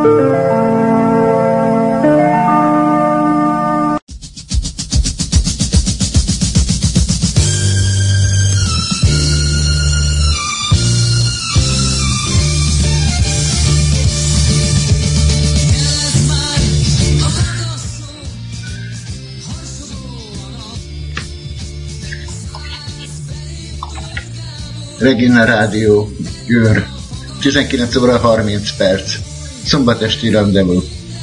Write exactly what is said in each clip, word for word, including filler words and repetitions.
Regina Rádió, Győr, tizenkilenc óra harminc perc, szombatesti rendezvú.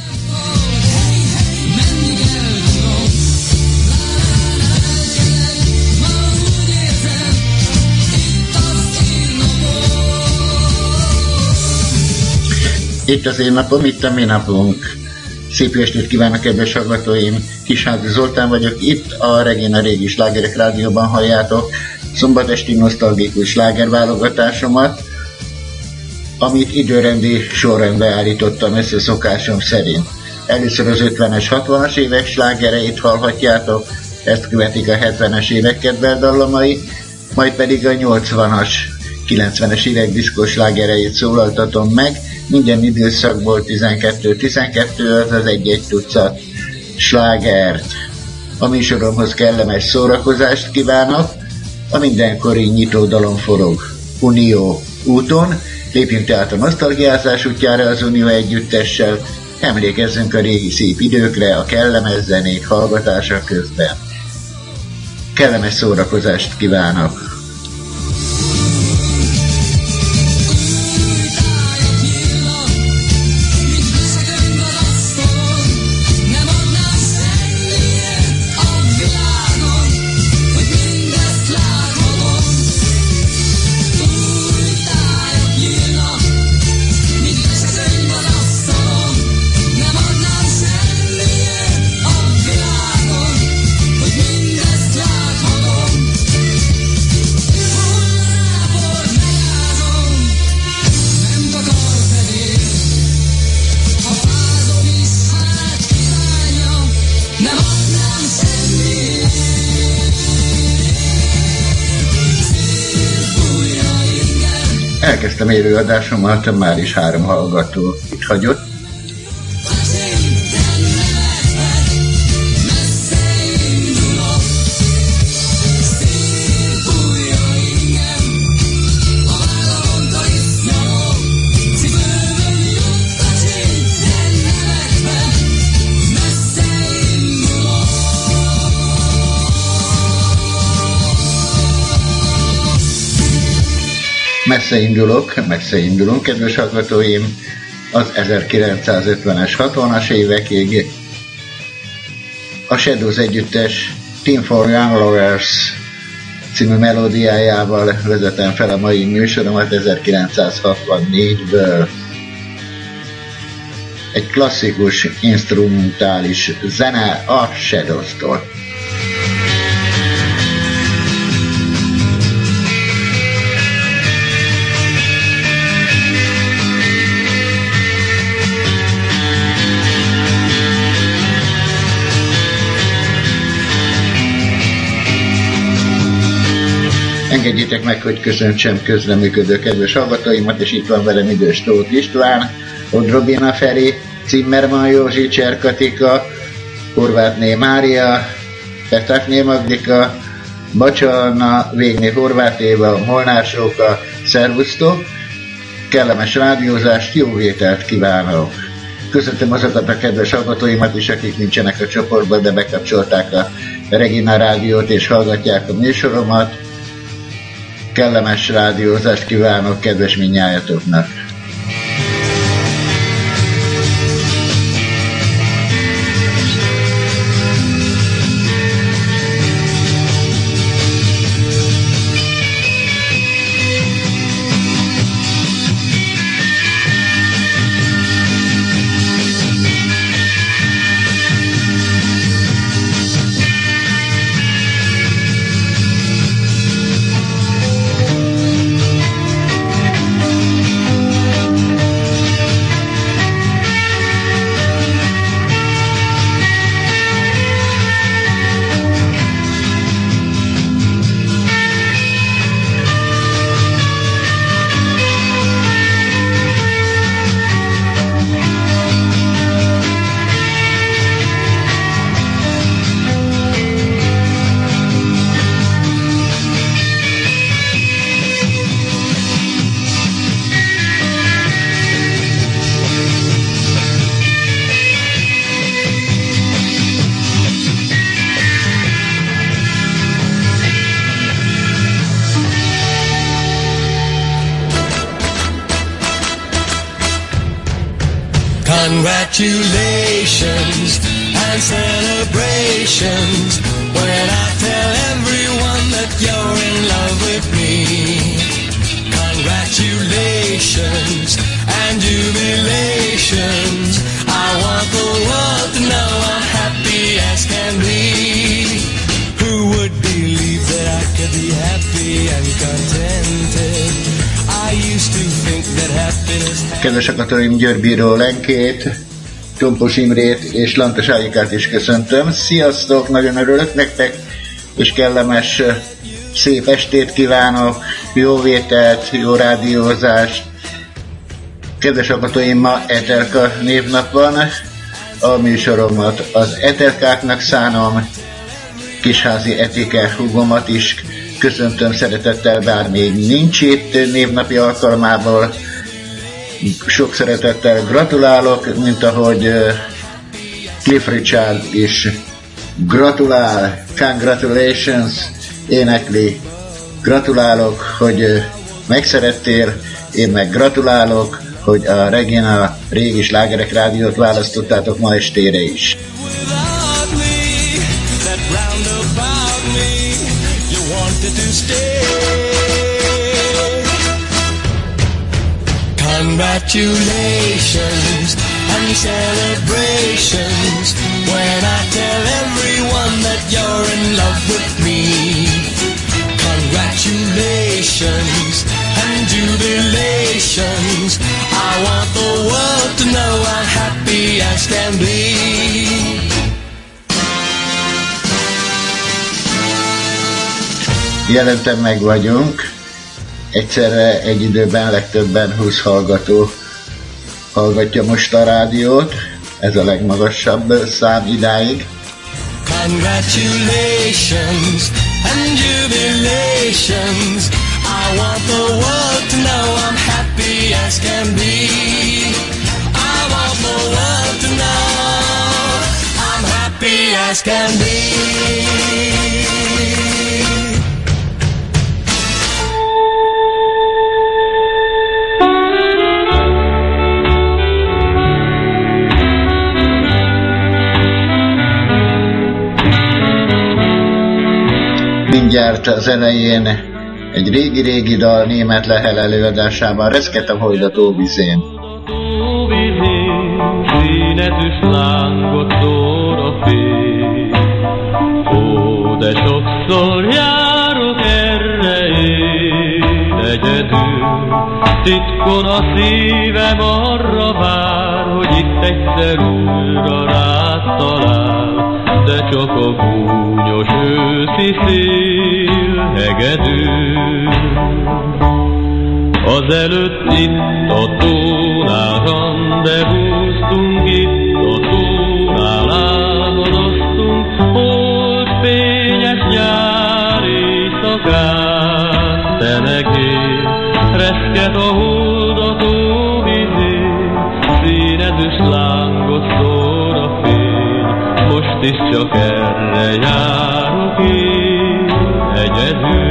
Itt az én napom, itt a mi napunk. Szép estét kívánok, kedves hallgatóim! Kisházi Zoltán vagyok, itt a Regina Régi Slágerek Rádióban halljátok szombatesti nosztalgikus slágerválogatásomat, amit időrendi sorrendbe állítottam össze szokásom szerint. Először az ötvenes, hatvanas évek slágereit hallhatjátok, ezt követik a hetvenes évek kedvelt dallamai, majd pedig a nyolcvanas, kilencvenes évek diszkós slágereit szólaltatom meg, minden időszakból tizenkettő tizenkettő, azaz egy-egy tucat slágert. A műsoromhoz kellemes szórakozást kívánok, a mindenkori nyitó dalon forog Unió úton, lépjünk tehát a nosztalgiázás útjára az Unió együttessel, emlékezzünk a régi szép időkre, a kellemes zenék hallgatása közben. Kellemes szórakozást kívánok! Elkezdtem élőadásomat, már is három hallgató itt hagyott. Messze indulok, messze indulunk, kedves hallgatóim, az ezerkilencszázötvenes, hatvanas évekig. A Shadows együttes Team for Young Lovers című melódiájával vezetem fel a mai műsoromat ezerkilencszázhatvannégyből. Egy klasszikus instrumentális zene a Shadows-tól. Engedjétek meg, hogy köszöntsem közreműködő kedves hallgatóimat, és itt van velem idős Tóth István, Odrobina Feri, Zimmermann Józsi, Cserkatika, Horvátné Mária, Petakné Magdika, Bacsa Anna, Végné Horváth Éva, Molnár Sóka, szervusztok! Kellemes rádiózást, jó vételt kívánok! Köszöntöm azokat a kedves hallgatóimat is, akik nincsenek a csoportban, de bekapcsolták a Regina Rádiót és hallgatják a műsoromat. Kellemes rádiózást kívánok kedves mindnyájatoknak! Congratulations and celebrations when I tell everyone that you're in love with me. Congratulations and jubilations. I want the world to know I'm happy as can be. Who would believe that I could be happy and contented? I used to think that happiness... Kedves hallgatóim, György Bíró Lenkét, Tompos Imrét és Lantos Ágikát is köszöntöm. Sziasztok, nagyon örülök nektek, és kellemes, szép estét kívánok, jó vételt, jó rádiózást. Kedves hallgatóim, ma Etelka névnap van, a műsoromat az Etelkáknak szánom, Kisházi Etike húgomat is köszöntöm szeretettel, bár még nincs itt névnapi alkalmából. Sok szeretettel gratulálok, mint ahogy Cliff Richard is gratulál, congratulations, énekli. Gratulálok, hogy megszerettél, én meg gratulálok, hogy a Regina régi slágerek rádiót választottátok ma estére is. Congratulations and celebrations when I tell everyone that you're in love with me. Congratulations and jubilations. I want the world to know I'm happy as can be. Jelentem meg vagyunk. Egyszerre egy időben legtöbben húsz hallgató hallgatja most a rádiót. Ez a legmagasabb szám idáig. Congratulations and jubilations. I want the world to know I'm happy as can be. I want the world to know I'm happy as can be. Mindjárt az elején egy régi-régi dal német Lehel előadásában, Reszket a hold a tóvizén. Színezős lángot szór a fény. Ó, de sokszor járok erre én egyedül. Titkon a szívem arra vár, hogy itt egyszer újra rád talál, de csak a gúnyos őszi szél hegedül. Azelőtt itt a tónál randevúztunk, itt a tónál álmodoztunk, holdfényes nyár éjszakán, te meg én, reszket a hold a tóvizén, színezős lángot szór a fény, most is csak erre járok én egyedül.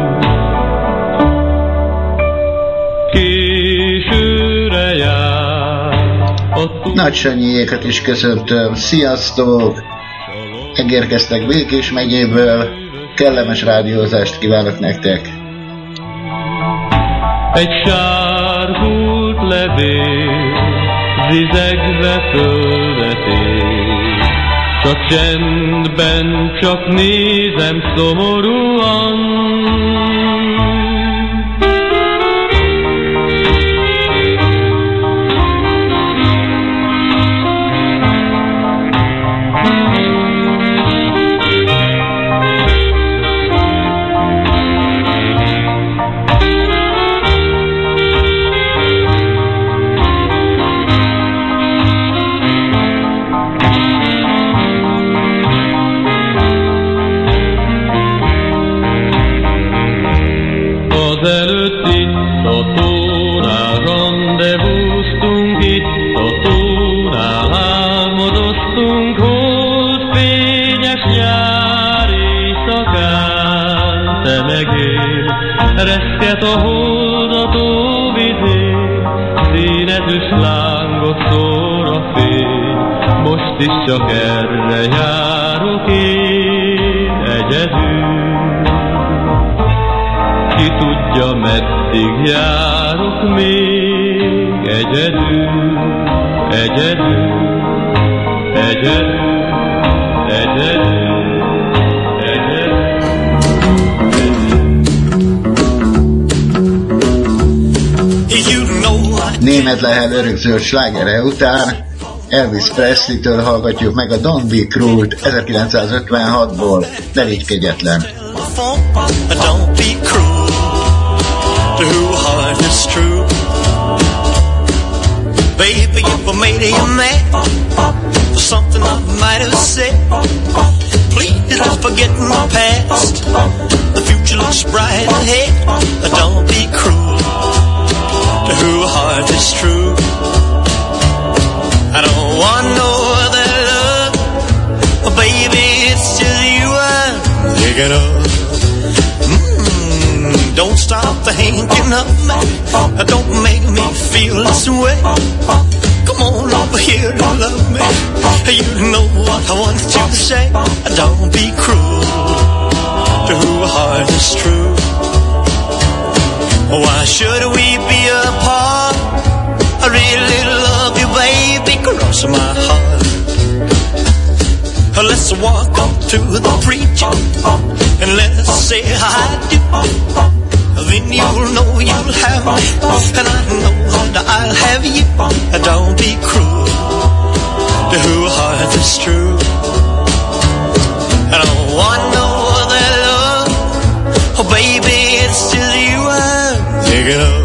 Későre jár a Nagy Sanyiékat is köszöntöm, sziasztok! Megérkeztek Békés megyéből, kellemes rádiózást kívánok nektek! Egy sárgult levél zizegve fölvetél, csak csendben, csak nézem szomorúan. Azelőtt itt a tónál randevúztunk, itt a tónál álmodoztunk, holdfényes nyár éjszakán, te meg én, reszket a hold a tóvizén, színezős lángot szór a most is csak erre járok én egyedül. Ki tudja, meddig járok még egyedül, egyedül, egyedül, egyedül. Német Lehel örökzöld slágere után Elvis Presley-től hallgatjuk meg a Don't Be Cruel-t ezerkilencszázötvenhatból, de légy kegyetlen. Don't be cruel to who heart is true. Baby, you made a man for something I might have said. Please forget my past. The future looks bright ahead. Don't be cruel to who heart is true. I don't want no other love, oh, baby, it's just you I'm thinking of. Mm, don't stop thinking of me, don't make me feel this way. Come on over here and love me, you know what I want you to say. Don't be cruel to who heart is true. Why should we be apart? I really love you, baby, cross my heart. Let's walk up to the preacher and let's say I do. Then you'll know you'll have me, and I know that I'll have you. Don't be cruel to who heart is true. I don't want no other love, oh baby, it's just you I'm thinking of.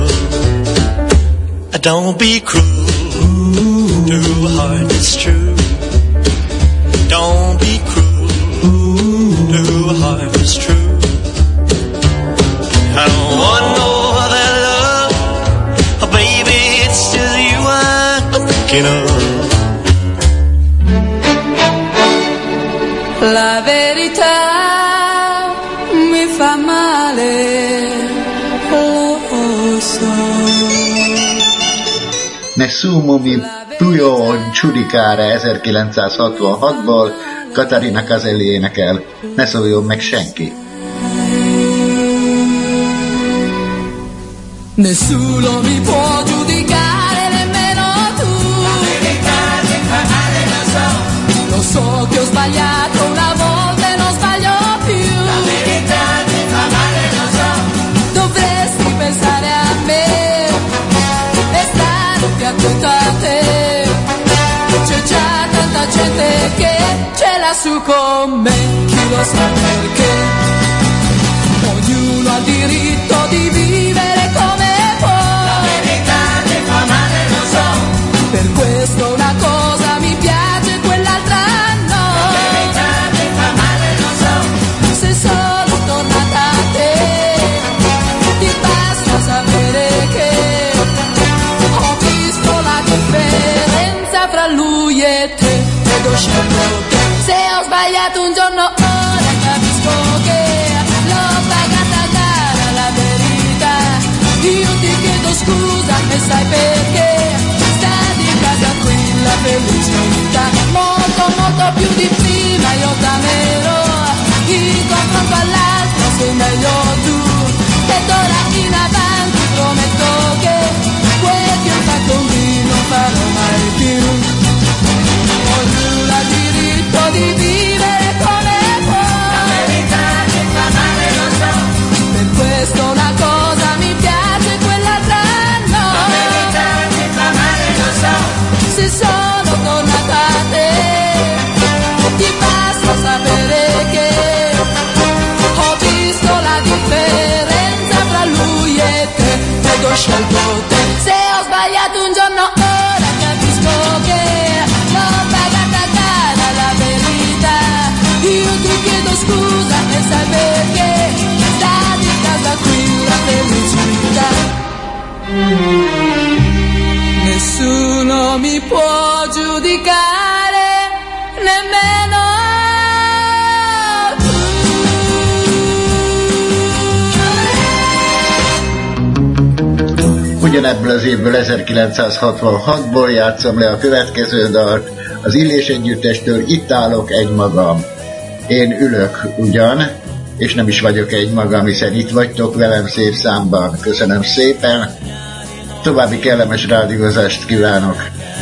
Don't be cruel to who heart is true. Don't be cruel to who heart is true. I don't want no other love, oh baby, it's just you I'm thinking of. La verità mi fa male, lo so. Nessuno mi può giudicare ezerkilencszázhatvanhatból Katarina Caselli énekel, ne szóljon meg senki. Nessuno mi può giudicare, nemmeno tu. La verità ti fa male, lo so. Lo so che ho sbagliato una volta e non sbaglio più. La verità ti fa male, lo so. Dovresti pensare a me e stare più attento a te. C'è già tanta gente che ce l'ha su con me, chi lo sa perché. Ognuno ha il diritto di vivere come può. La verità ti fa male, lo so. Per questo una cosa mi piace, quell'altra no. La verità ti fa male, lo so. Se sono tornata a te, ti basta sapere che ho visto la differenza fra lui e te ed ho scelto te. Se ho sbagliato un giorno ora capisco che l'ho pagata cara la verità. Io ti chiedo scusa e sai perché. Stati in casa qui la felicità. Molto molto più di prima io t'amerò. In confronto all'altro sei meglio tu. E d'ora in avanti prometto che quel che ho fatto un dì non farò mai più. Ognuno ha diritto di vivere come può. La verità ti fa male, lo so. Per questo una cosa mi piace, quell'altra no. La verità ti fa male, lo so. Se sono tornata a te, ti basta sapere che ho visto la differenza fra lui e te ed ho scelto te. Se ho sbagliato un giorno ora capisco che l'ho pagata cara la verità. Io ti chiedo scusa e sai perché. Stati in casa qui la felicità. Nessuno mi può giudicare, nemmeno Ugyanebből az évből ezerkilencszázhatvanhatból játszom le a következő dalt, Az Illés együttestől Itt állok egymagam. Én ülök ugyan, és nem is vagyok egymagam, hiszen itt vagytok velem szép számban. Köszönöm szépen, további kellemes rádiózást kívánok.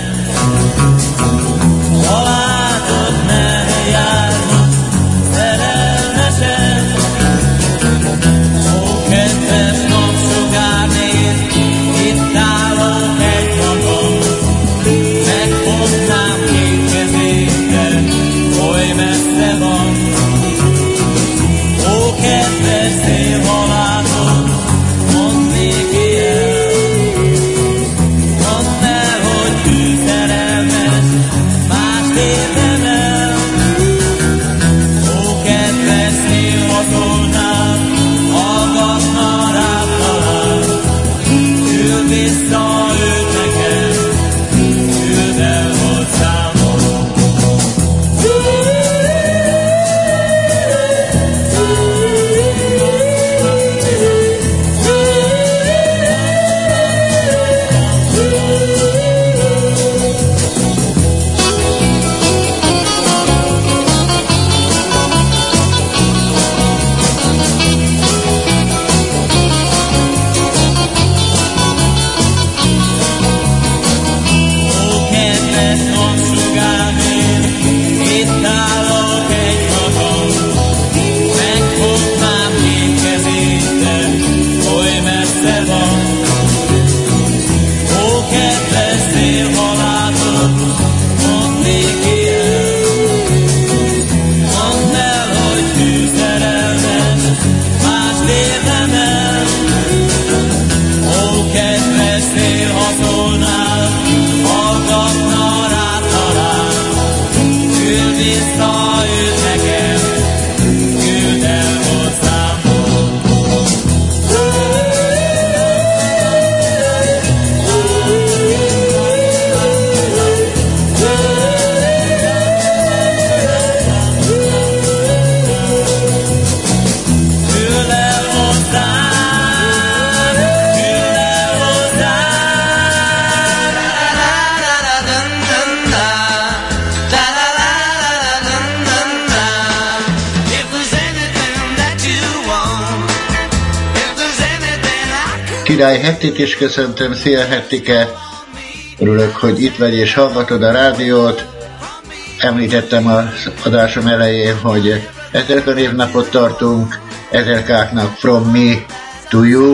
Király Hettit is köszöntöm, szia Hettike! Örülök, hogy itt vagy és hallgatod a rádiót. Említettem az adásom elején, hogy Etelka névnapot tartunk, Etelkáknak From Me to You,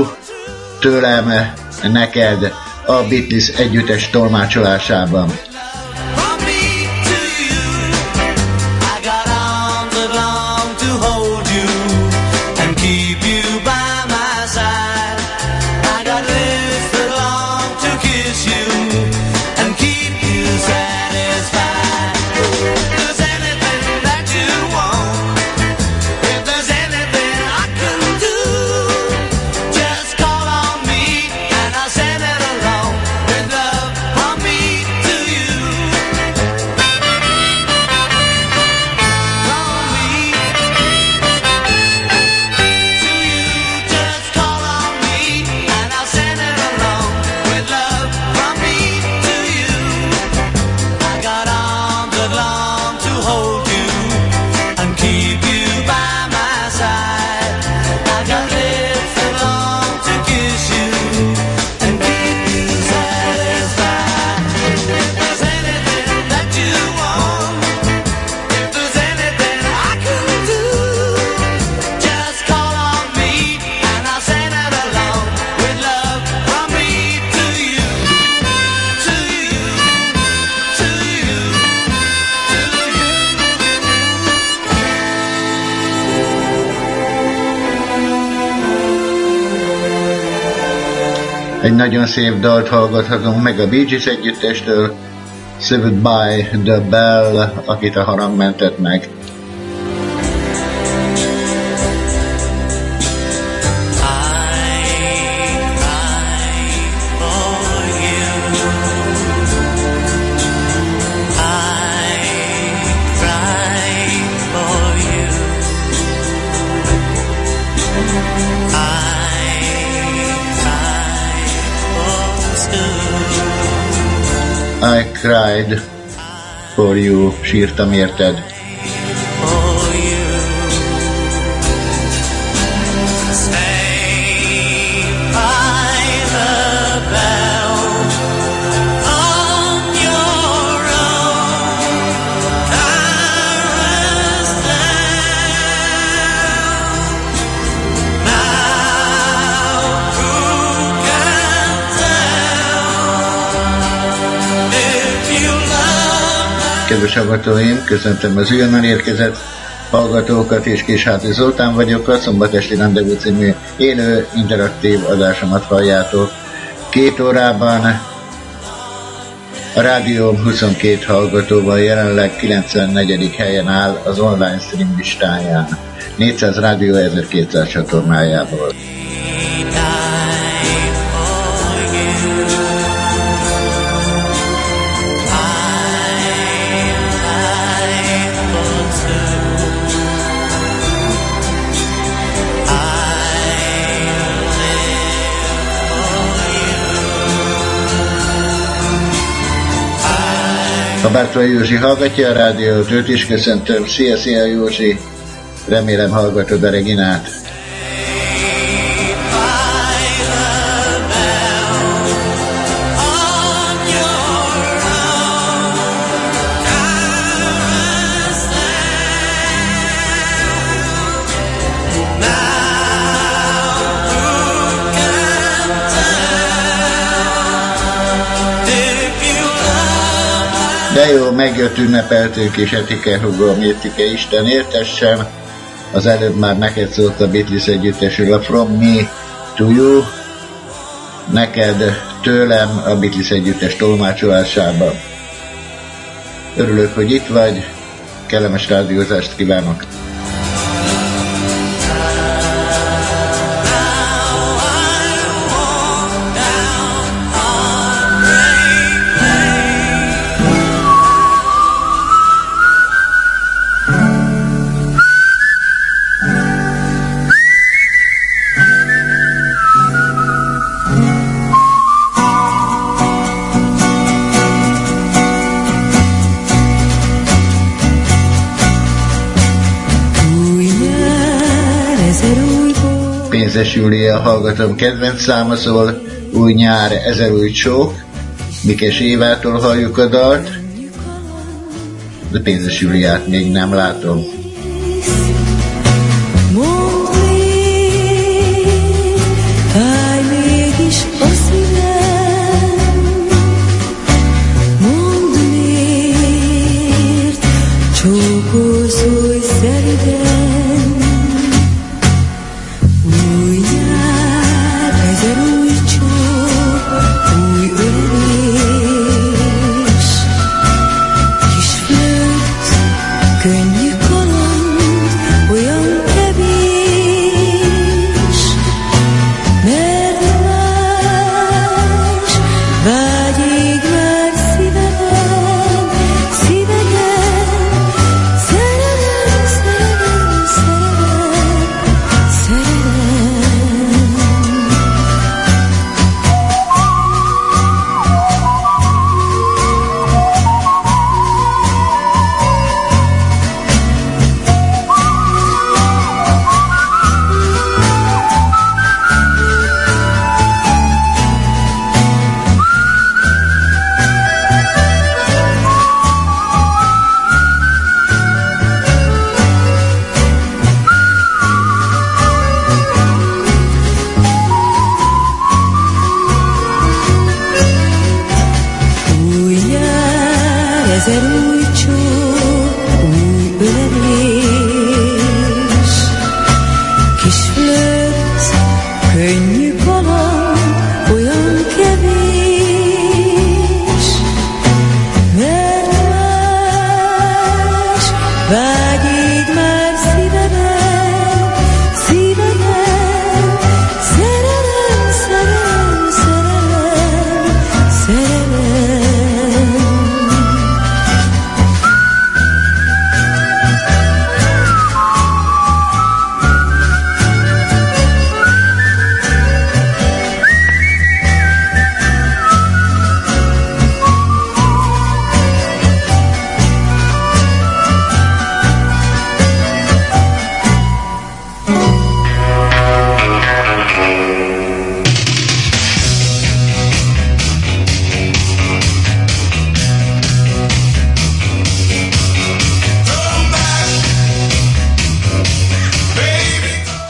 tőlem neked a Beatles együttes tolmácsolásában. Egy nagyon szép dalt hallgathatunk meg a Bee Gees együttestől, Saved by the Bell, akit a harang mentett meg. I cried for you, sírtam érted. Kedves hallgatóim, köszöntöm az újonnan érkezett hallgatókat, és Kisházi Zoltán vagyok, a Szombatesti Rendezvú című élő interaktív adásomat halljátok. Két órában a rádióm huszonkét hallgatóval jelenleg kilencvennegyedik helyen áll az online stream listáján, négyszáz rádió ezerkétszáz csatornájából. A Bártrai Józsi hallgatja a rádiót, őt is köszöntöm. Szia, szia Józsi! Remélem hallgatod a Reginát. De jó, megjött, ünnepeltünk, és Etike Hugo, Mértike Isten értessem. Az előbb már neked szólt a Beatles együttesül, a From Me to You, neked tőlem a Beatles együttes tolmácsolásában. Örülök, hogy itt vagy, kellemes rádiózást kívánok! Pénzes Júlia hallgatom kedvenc száma, szól Új nyár, ezer új csók. Mikes Évától halljuk a dalt, de Pénzes Júliát még nem látom.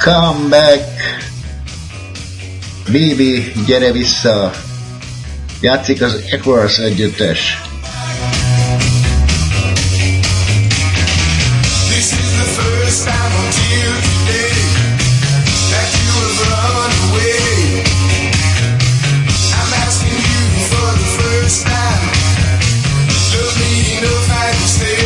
Come back, baby, gyere vissza. Játszik az Equals együttes. This is the first time until today that you have run away. I'm asking you for the first time. Love me enough I can stay.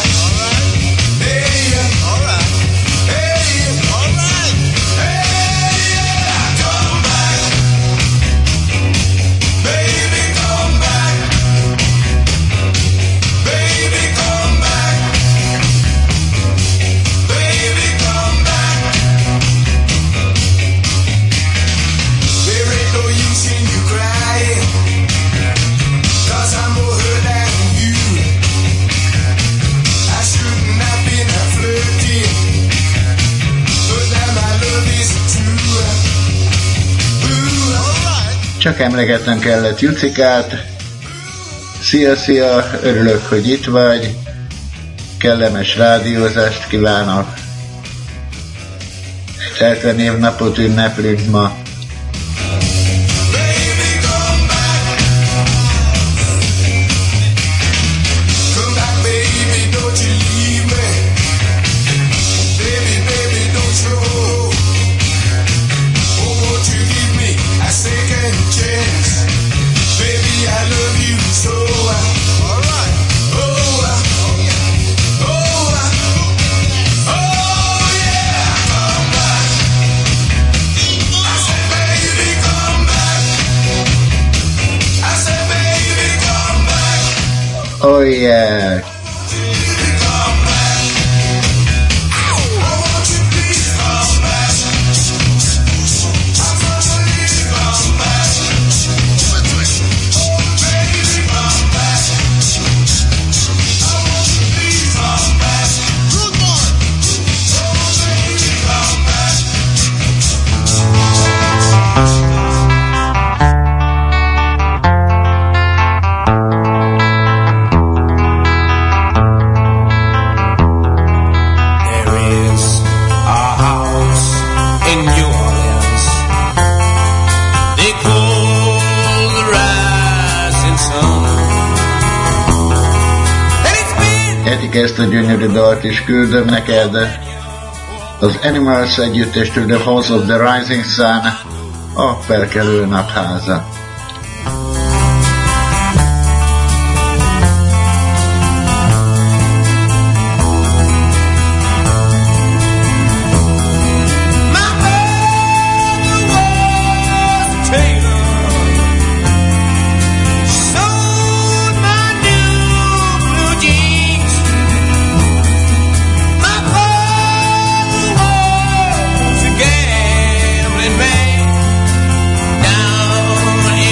Csak emlegetnem kellett Jucikát. Szia, szia, örülök, hogy itt vagy. Kellemes rádiózást kívánok. Elte névnapot ünneplünk ma. Oh yeah. Ezt a gyönyörű dalt is küldöm neked. Az Animals együttestől, The House of the Rising Sun, a felkelő napháza. Down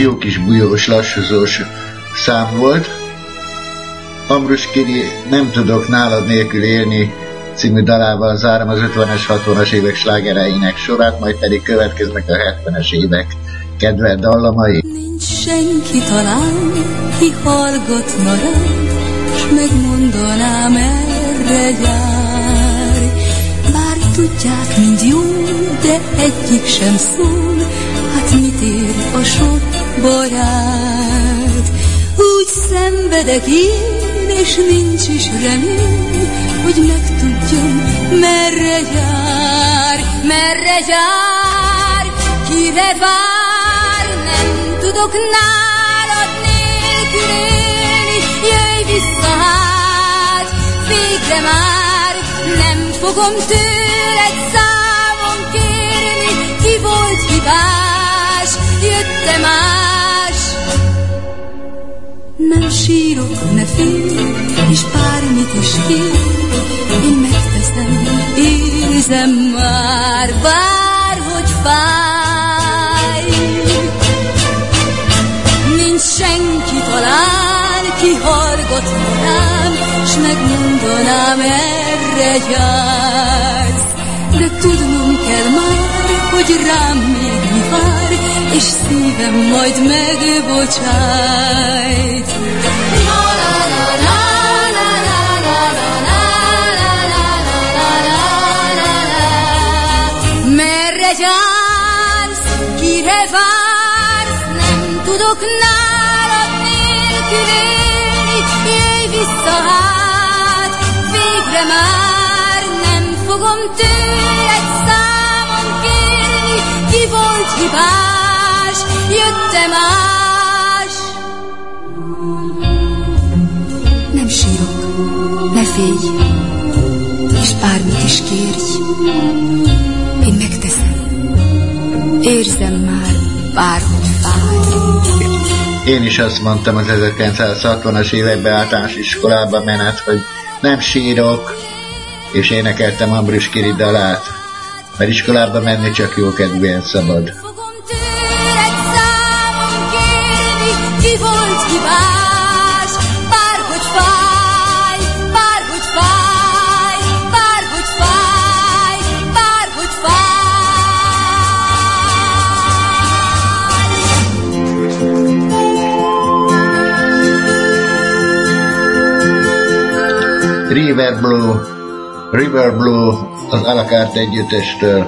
jó kis bujós, lassúzós szám volt. Ambrus Kiri Nem tudok nálad nélkül élni című dalával zárom az ötvenes, hatvanas évek slágereinek sorát, majd pedig következnek a hetvenes évek kedvelt dallamai. Nincs senki talán, ki hallgatna rám, s megmondaná, merre jár. Bár tudják, mind jó, de egyik sem szól, hát mit ér a sok barát. Úgy szenvedek én, és nincs is remény, hogy megtudjam, merre jár, merre jár, kire vár. Nem tudok nálad nélkül élni, jöjj vissza hát, végre már. Nem fogom tőled számon kérni, ki volt hibás, jött-e más. Nem sírok, ne félj, és bármit is kér, én megteszem, érzem már, bárhogy fáj. Nincs senki talán, ki hallgatna rám, s megmondanám, erre jársz. De tudnom kell már, hogy rám még mi vár, és szívem majd megbocsájt. La la la la la la la la la la la la la. Merre jársz, kire vársz, nem tudok nálad nélkül élni, jöjj vissza hát, végre már. Nem fogom tőled számon kérni, ki volt hibás, jött-e más. Nem sírok, ne félj, és bármit is kérj, én megteszem, érzem már, bárhogy fáj. Én is azt mondtam az ezerkilencszázhatvanas években általános iskolába menet, hogy nem sírok, és énekeltem Ambrus Kiri dalát, mert iskolába menni csak jókedvűen szabad. Fogom tőled számon kérni, ki volt hibás, bárhogy fáj, bárhogy fáj, bárhogy fáj, bárhogy fáj. River Blue, River Blue az A La Carte együttestől.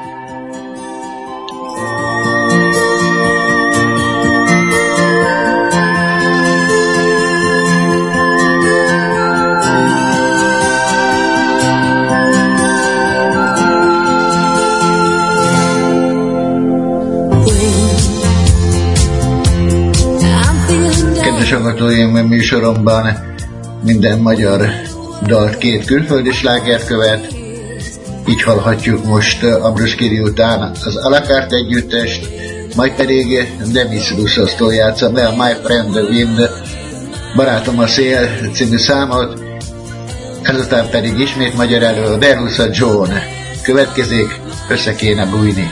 Kedves hallgatóim, műsoromban minden magyar dalt két külföldi slágert követ. Így hallhatjuk most Ambrus Kiri után az A La Carte együttest, majd pedig Demis Roussos-tól játszom le a My Friend the Wind, Barátom a szél című számot, ezután pedig ismét magyar elő Derusa John következik, Össze kéne bújni.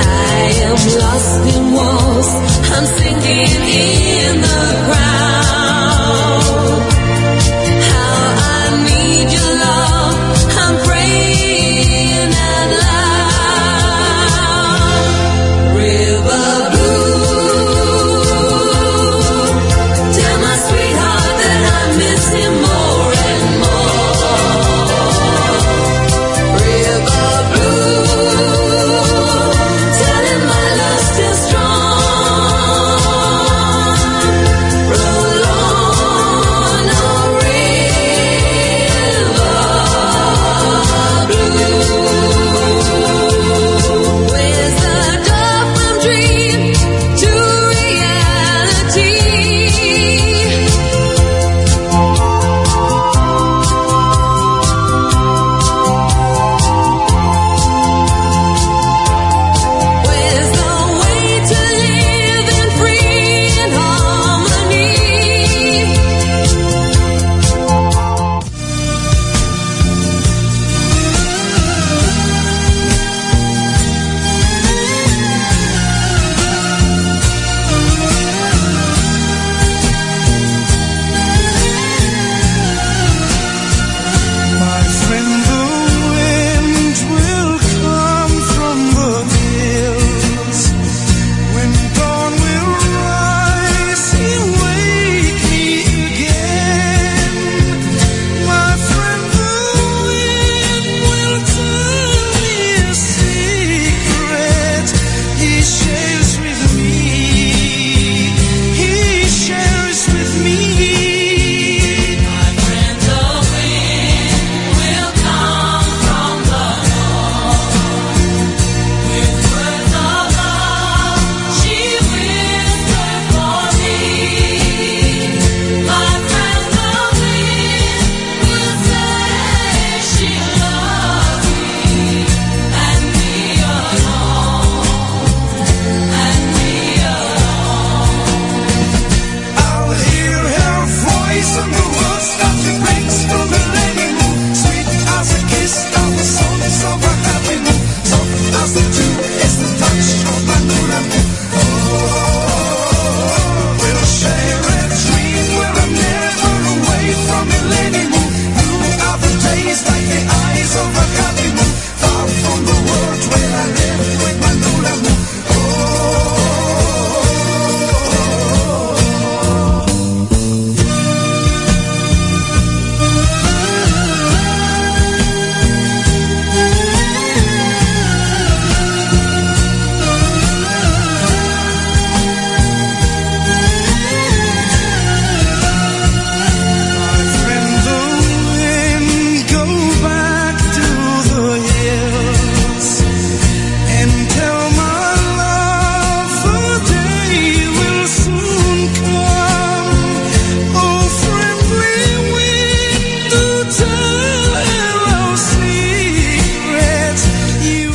I'm sinking in the ground.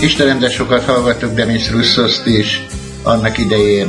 Istenem, de sokat hallgattuk Demis Russoszt is annak idején.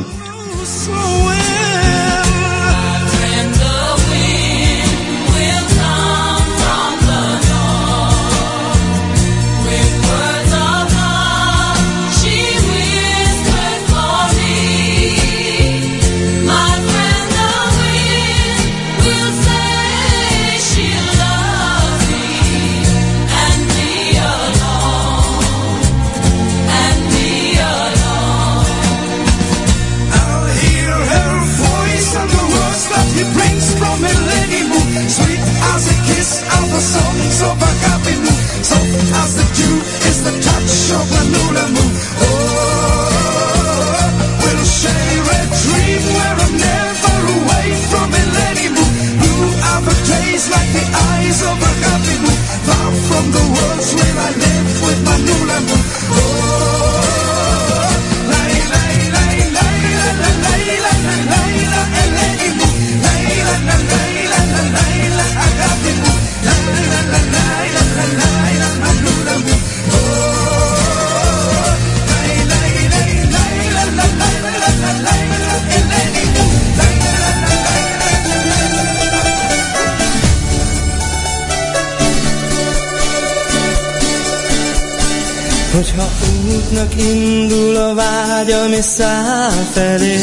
Hogyha útnak indul a vágyam és száll felé.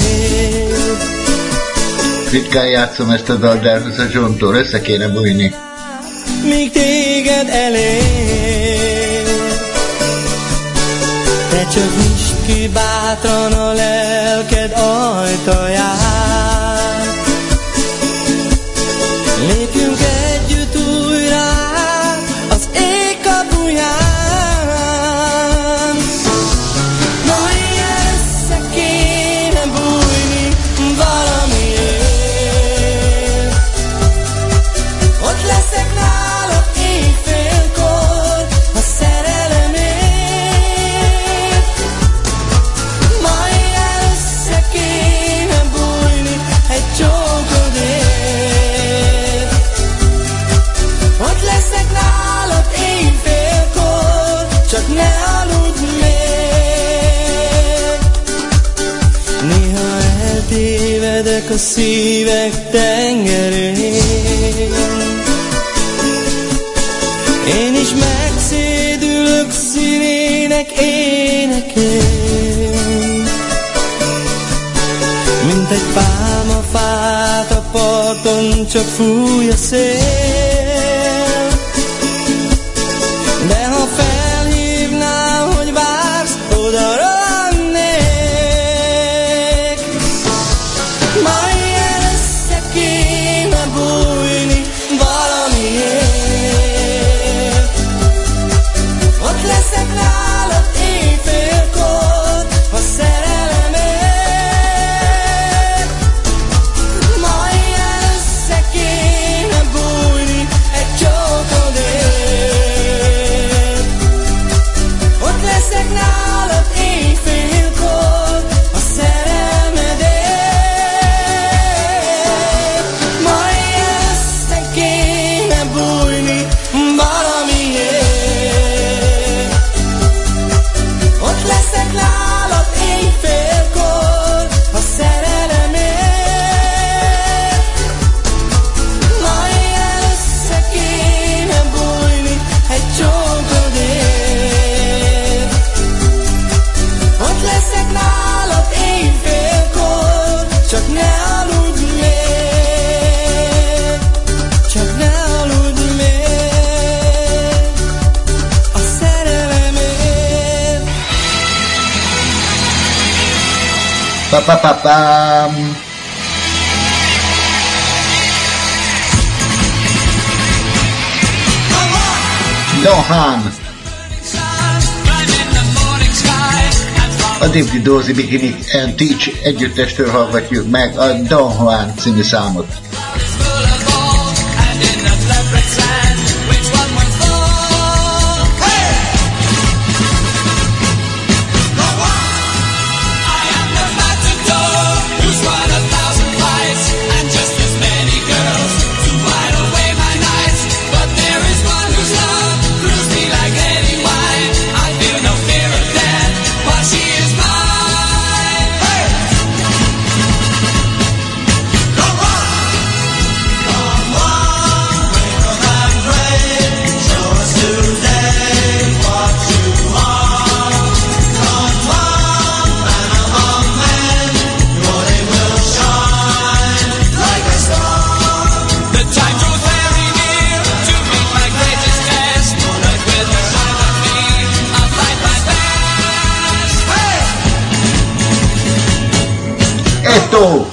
Ritkán játszom ezt a dalt, de ez a John-tól össze kéne bújni. Míg téged elér, te csak nyisd ki bátran a lelked ajtaját. Lépjünk együtt újra az ég kapuján. A szívek tengerén én is megszédülök színének énekén, mint egy pálmafát a parton csak fúj a szél. De ha felhívnál, hogy vársz, oda Pa-pa-pa-pam. Dohan. A David Dozy Bikini and Teach együttestől hallgatjuk meg a Don Juan című számot. Fear of Tito!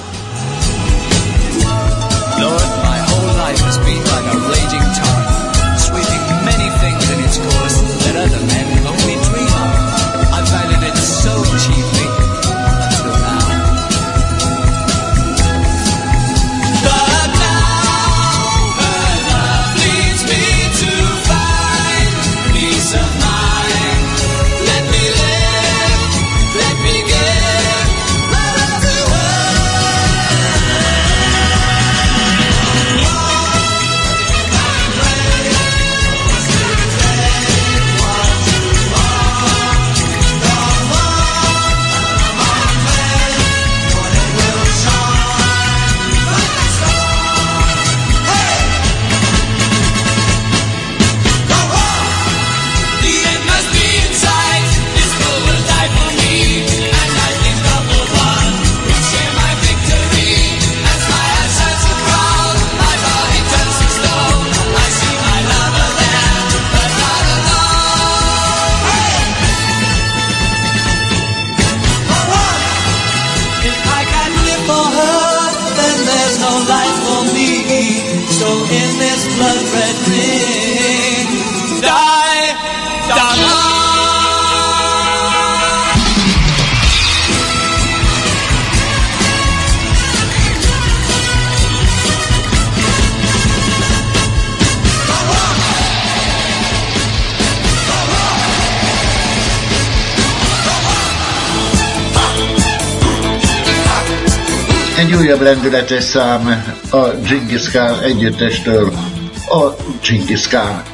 Lord, my whole life has been like a raging torrent, sweeping many things in its course that other men only dream of. I valued it so cheaply until now. But now her love leads me to find peace of mind. Let me live, let me give my love to her. The end must be in sight. This world will die for me, and I think of the one who share my victory. As my eyes start to crawl, my body turns to stone. I see my lover there, but not alone. If I can live for her, then there's no life for me. So in this blood red ring, die, die. Egy újabb lendületes szám a Genghis Khan együttestől, a Genghis Khan.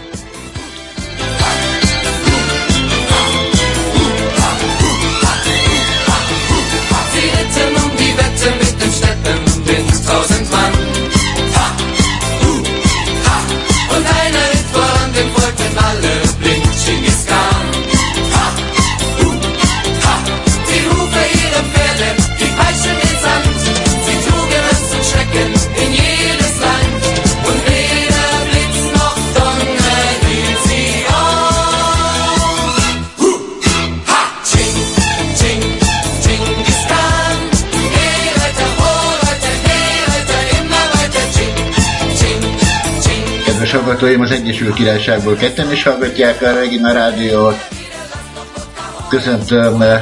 Sie ritten um die Wette mit dem Steppenwind, tausend Mann. Ha, hu, ha. Und einer ritt voran, dem folgten alle blind, Genghis Khan. Ha, hu, ha. Die Hufe ihrer Pferde, die Peitschen in Sand. Sie trugen Angst und Schrecken in jedes Land. Und weder Blitz noch Donner hielt sie auf. Hu, ha, Ching, Ching, Genghis Khan. Hey Reiter, oh Reiter, hey Reiter, immer weiter. Ching, Ching, Ching. Kedves hallgatóim, az Egyesült Királyságból ketten is hallgatják a Regina Rádiót. Köszöntöm eh,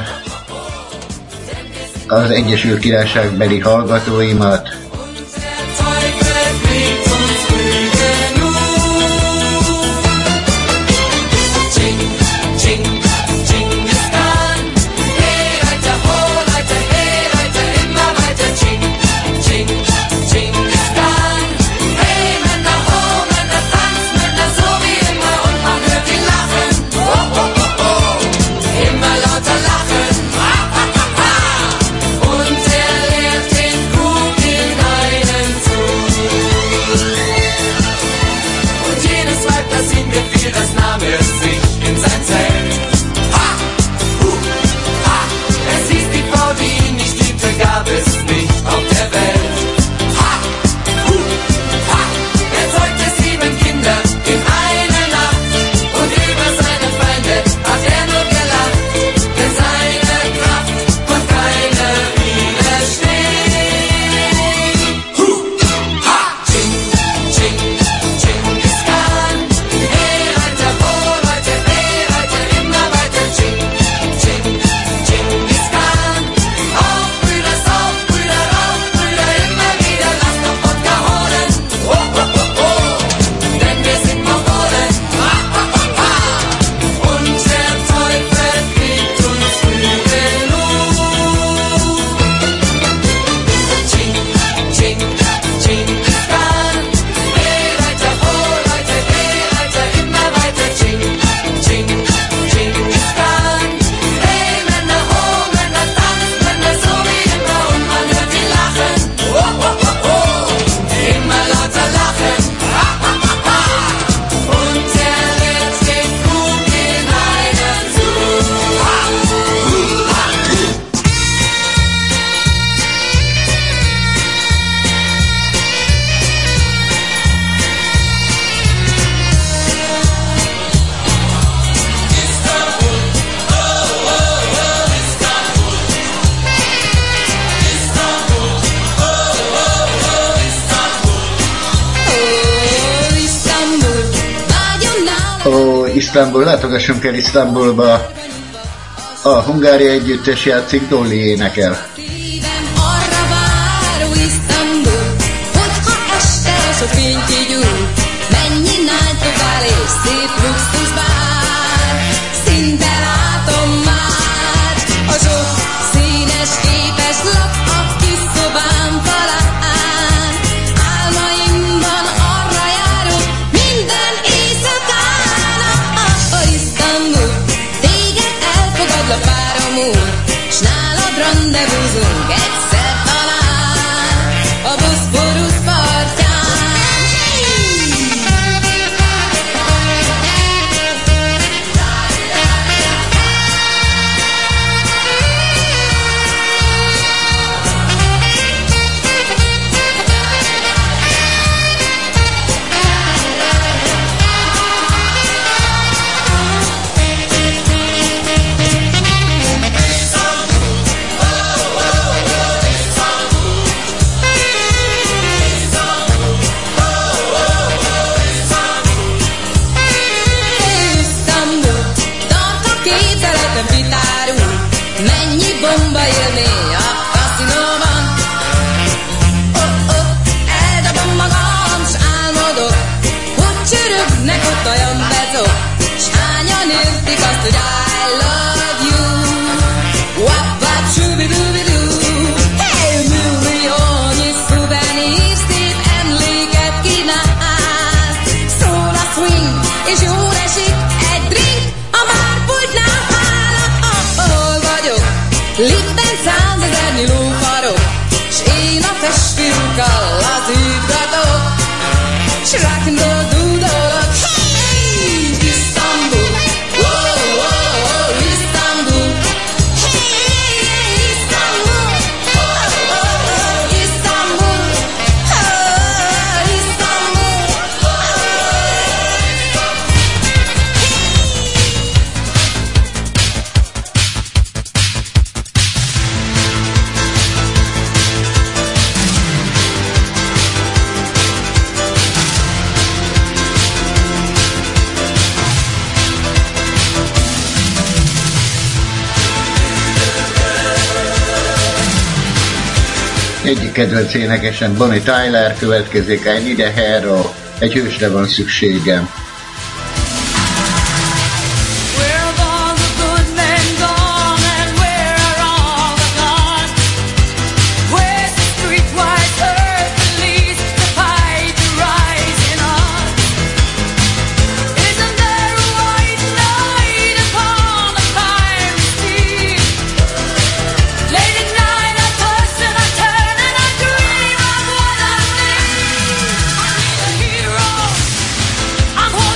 az Egyesült Királyság beli hallgatóimat. Der Teufel bringt uns früh genug. Ching, Ching, Genghis Khan. Hey Reiter, oh Reiter, hey Reiter, immer weiter. Ching, Ching, Genghis Khan. Hey Männer, oh Männer, Tanzmänner, so wie immer. Und man hört ihn lachen. Oh, oh, oh, oh. Immer lauter lachen. Ha, ha, ha, ha. Und er lehrt den Krug in einen zu. Und jedes Weib, das ihm gefiel, das nahm er sich in sein Zelt. Ha, hu, ha. Es hieß, die Frau, die ihn nicht liebte, gab es nicht auf der Welt. Ha, hu, ha. Er zeugte sieben Kinder in einer Nacht. Und über seine Feinde hat er nur gelacht. Denn seine Kraft konnte keiner widerstehen. Hu, ha, Ching, Ching, Genghis Khan. Hey Reiter, oh Reiter, Ó, Isztambul, látogassunk el Isztambulba. A Hungária együttes játszik, Dolly énekel. Szívem arra váró Isztambul, hogyha este a sok fény kigyúl, mennyi náltokál és szép luxus bár, szinte látom már a sok színes képes lap a kis szobám falán. Álmaimban arra járok minden éjszakán. A Isztambul, téged elfogadlak páramul, s nálad rendezvúzunk egyszer talán a Boszporusz partján. Isztambul, tart a képzeletem vitárul, mennyi bomba élmény a kaszinóban. Oh, oh, eldobom magam, s álmodok, hogy csörögnek ott olyan bezok, s hányan értik azt, hogy I love you. Wap, wap, shubidubidu. Hey, milliónyi szuvenír, szép emléket kínálsz. Szól a swing, és jól esik egy drink a márpultnál. Ahol vagyok, lipben százezernyi lófarok, s én a festőkkal lazítgatok, s rock'n'roll dúdolok. Hey, Isztambul, oh, oh, oh, Isztambul. Hey, Isztambul, oh, oh, oh, Isztambul. Oh, Isztambul, oh, Egyik kedvenc énekesen Bonnie Tyler következik, I Need a Hero, egy hősre van szükségem. where have all the good men gone, and where are all the gone? Where's the streetwise earth that leads to fight the rising on? Isn't there a white knight upon the fiery steed? Late at night I toss and I turn and I dream of what I need. I need a hero. I'm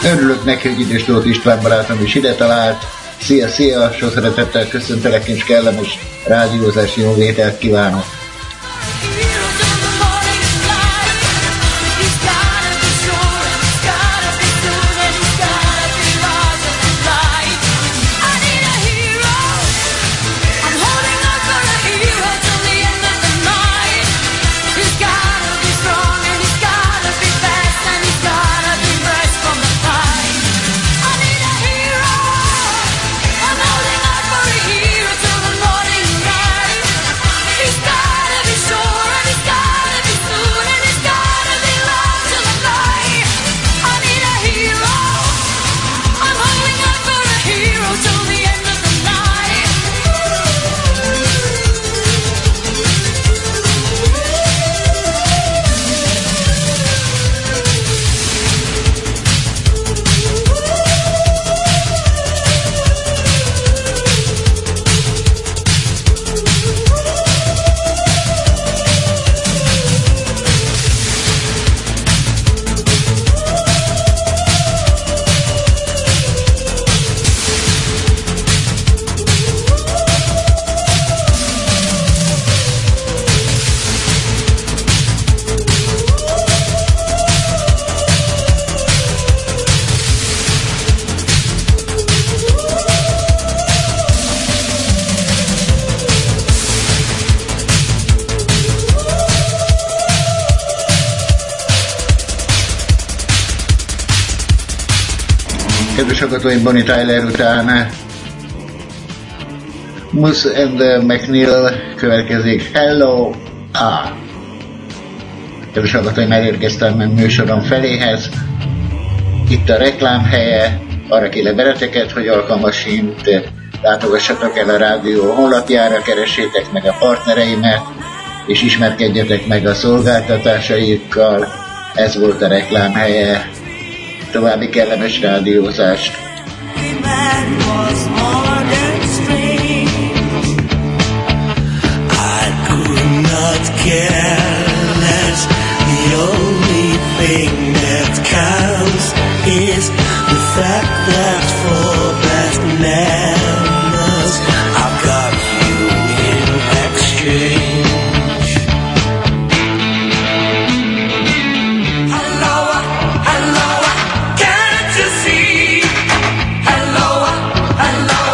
Örülök neki, hogy idős Tóth István barátom is ide talált. Szia, szia, sok szeretettel köszöntelek, és kellemes rádiózási jó vételt kívánok. Kedves hallgatóim, Bonnie Tyler után Moose and McNeil következik. Hello! Ah. Kedves hallgatóim, elérkeztem műsorom feléhez. Itt a reklámhelye. Arra kérlek benneteket, hogy alkalmasint látogassatok el a rádió honlapjára, keressétek meg a partnereimet, és ismerkedjetek meg a szolgáltatásaikkal. Ez volt a reklámhelye. További kellemes rádiózást. I could not care less. The only thing that counts is the fact that for best manners I've got you in exchange. Hello,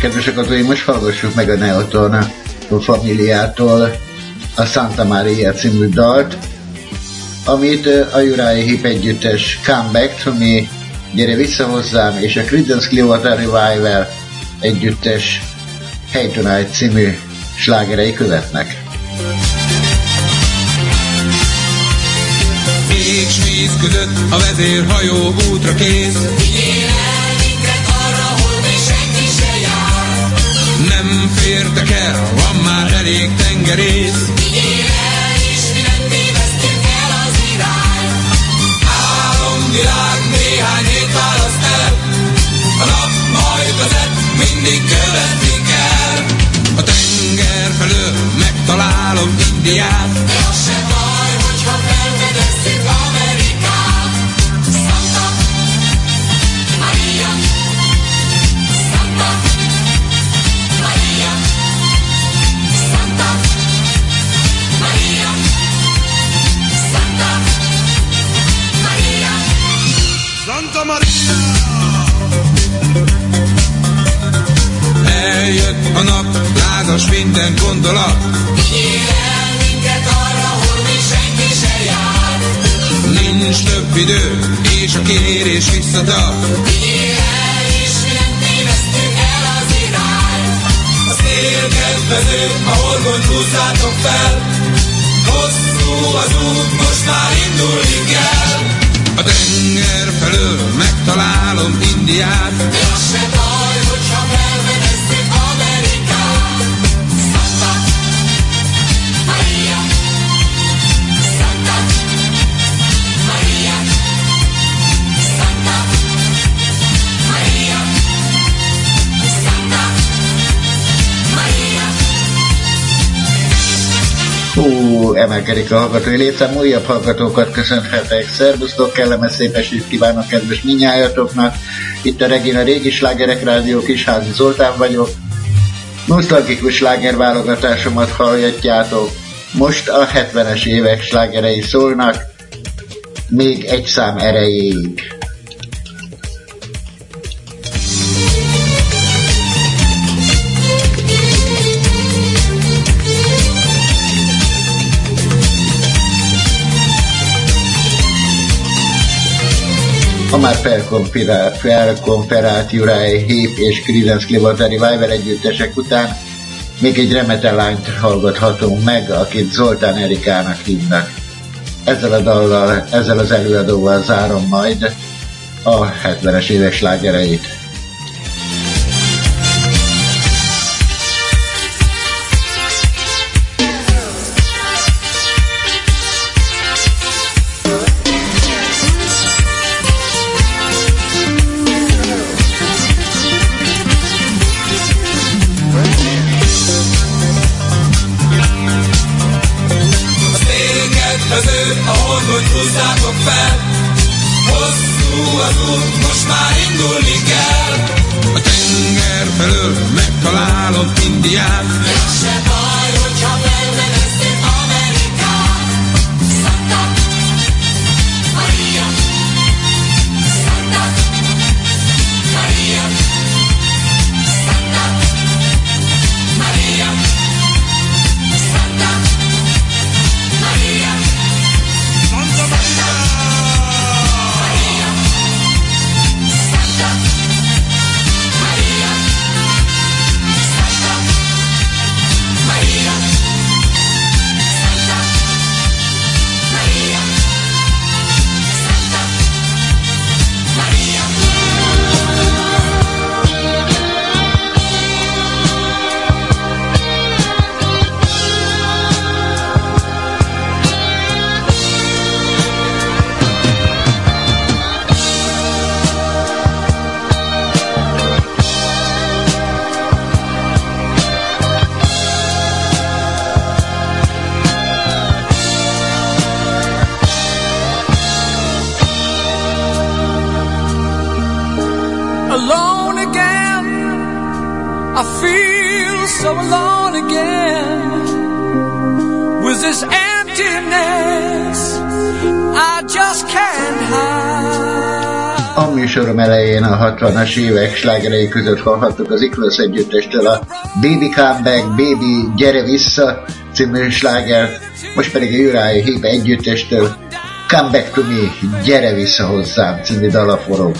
kedves hallgatóim, most hallgassuk meg a Neoton Familiától a Santa Maria című dalt, amit a Uriah Heep együttes Comeback, ami Gyere vissza hozzám, és a Creedence Clearwater Revival együttes Hey Tonight című slágerei követnek. Ég s víz között a vezérhajó útra kész. Vigyél el minket arra, hol még senki se jár. Nem fértek el, van már elég tengerész. Vigyél el, és mi nem tévesztünk el az irány. Álomvilág néhány hét választ el. A nap majd vezet, mindig követni kell. A tenger felől megtalálom Indiát. De az se baj, hogyha felfedezzük Amerikát. Santa Maria, Santa Maria, Santa Maria, Santa Maria, Santa Maria! Eljött a nap, lázas minden gondolat. vigyél el minket arra, hol még senki se jár. Nincs több idő, és a kérés visszatart. Vigyél el, és mi nem tévesztünk el az irány. A szél kedvező, a horgont húzzátok fel. Hosszú az út, most már indulni kell. A tenger felől megtalálom Indiát. De az se baj, hogyha felfedezzük Amerikát. Santa Maria, Santa Maria, Santa Maria, Santa Maria. Hú, emelkedik a hallgatói létszám, újabb hallgatókat köszönhetek. Szervusztok, kellemes szép estét kívánok kedves minnyájatoknak. Itt a Regina Régi Slágerek Rádió, Kisházi Zoltán vagyok. Nosztalgikus slágerválogatásomat hallgatjátok. Most a hetvenes évek slágerei szólnak, még egy szám erejéig. A már felkomperált, felkomperált Uriah Heep és Creedence Clearwater Revival együttesek után még egy remete lányt hallgathatunk meg, akit Zoltán Erikának hívnak. Ezzel a dallal, ezzel az előadóval zárom majd a hetvenes évek slágereit. Hogy húzzátok fel, hosszú az út, most már indulni kell. A tenger felől megtalálom Indiát. De az se baj, hogyha felfedezzük Amerikát. Santa Maria, Santa Maria, Santa Maria, Santa Maria. Santa Maria! Maria, Santa Maria, Santa Maria, Santa Maria, Santa Maria. Alone again, I feel so alone again. With this emptiness I just can't hide. A műsorom elején a hatvanas évek slágerei között hallhattuk az Eagles együttestől a Baby Come Back, Baby Gyere Vissza című slágert, most pedig a Uriah Heep együttestől Come Back to Me, Gyere Vissza Hozzám című dala forog.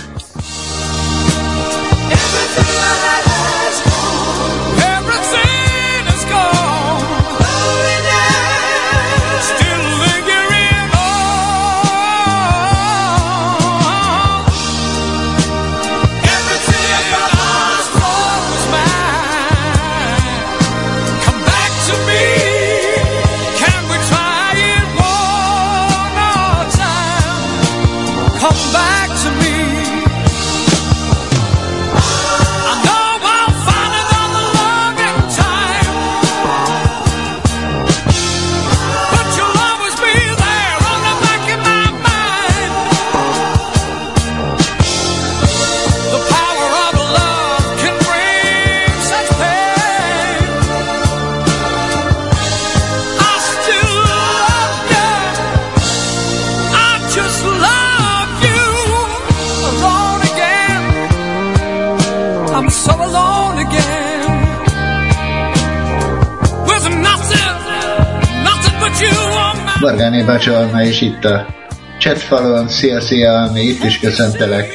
Vargáné bácsi Alma is itt a chatfalon. Szia, szia, Almi, itt is köszöntelek.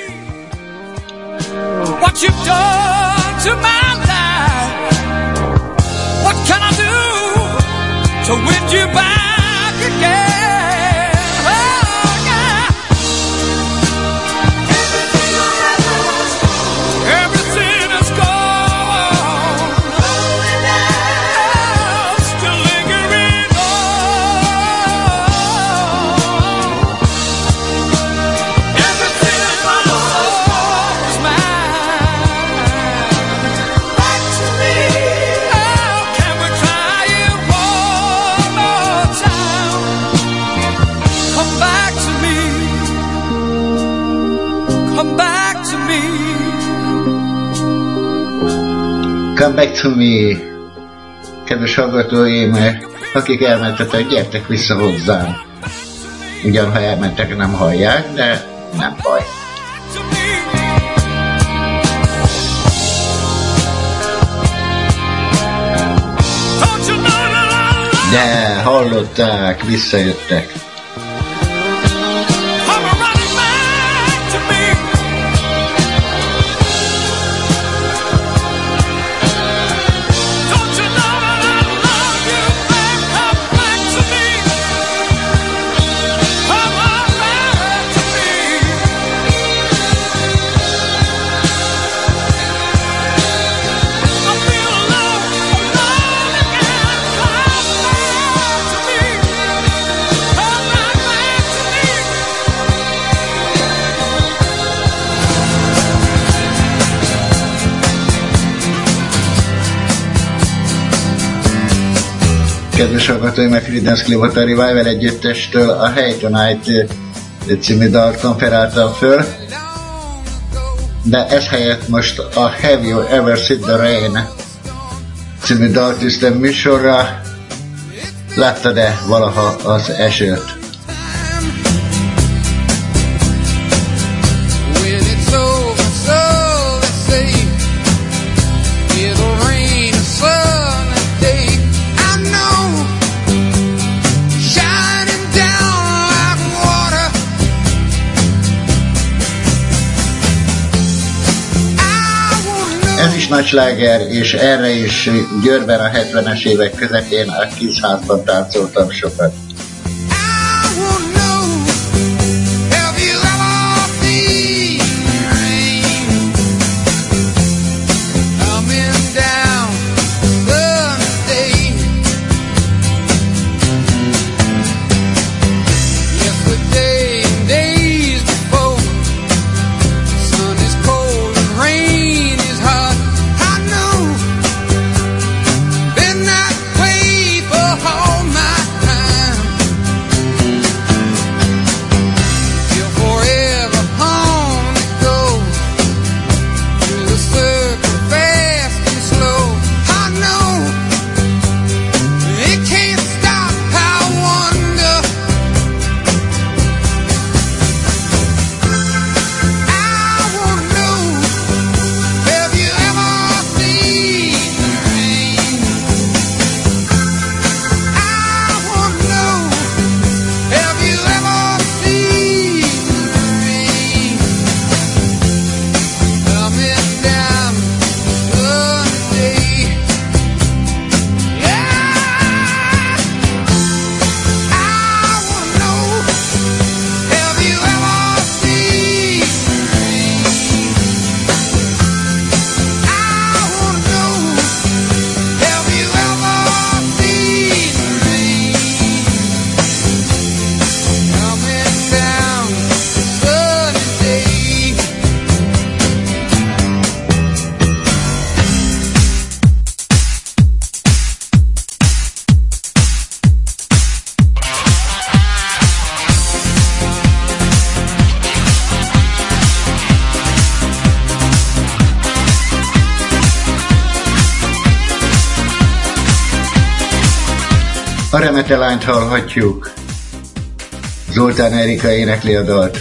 What you've done to my life, what can I do to win you back again? Oh, yeah. Everything is gone, I'm still lingering on. Everything is mine. Back to me. Oh, can we try it one more time? Come back to me. Come back to me. Come back to me. Kedves hallgatóim, akik elmentetek, gyertek vissza hozzám. Ugyan, ha elmentek, nem hallják, de nem baj. De hallották, visszajöttek. Kedves hallgatóim, a Creedence Clearwater Revival együttestől a Hey Tonight című dalt konferáltam föl, de ez helyett most a Have You Ever Seen the Rain című dalt tűztem műsorra. Láttad-e valaha az esőt? Ez is nagy sláger, és erre is Győrben a hetvenes évek közepén a Kisházban táncoltam sokat. Been that way for all my time. A Remete lányt hallhatjuk. Zoltán Erika énekli a dalt.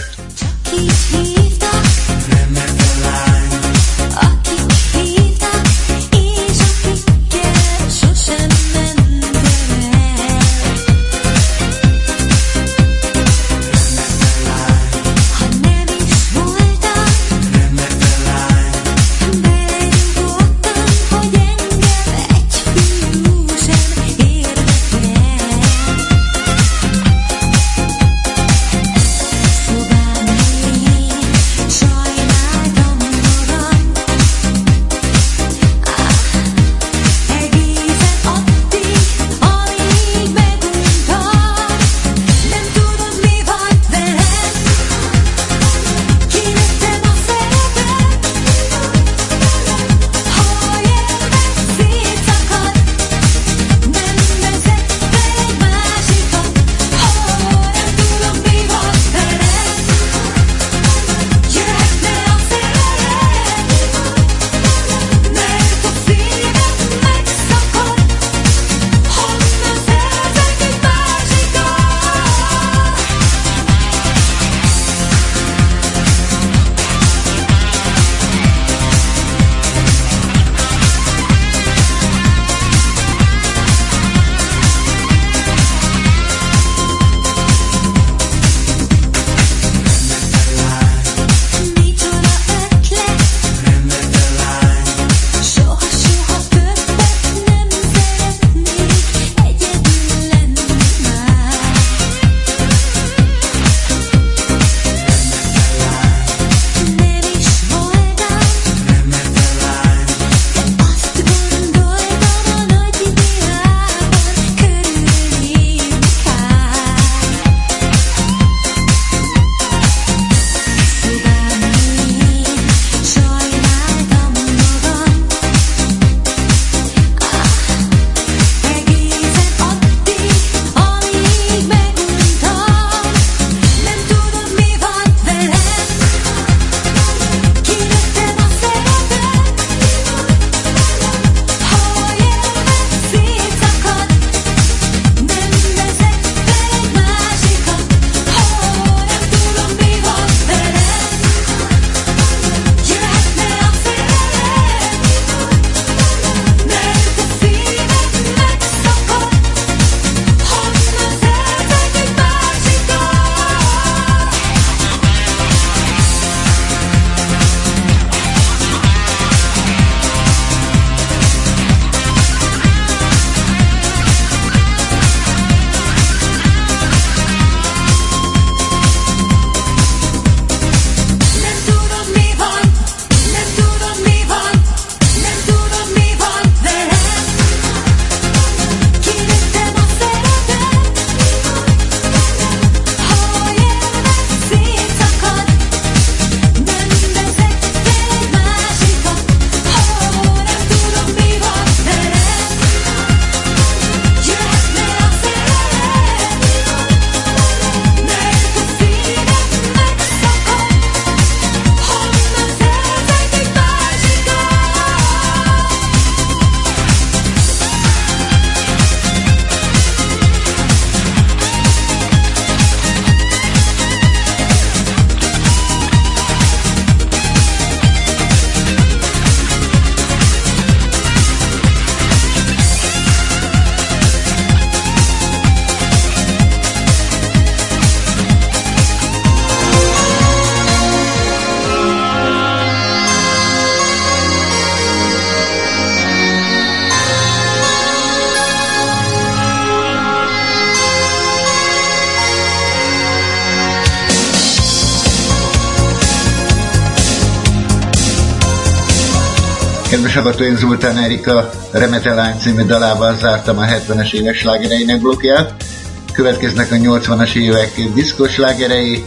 Kedves hallgatóim, Zoltán Erika Remete lány című dalával zártam a hetvenes évek slágereinek blokkját. Következnek a nyolcvanas évek diszkos slágerei.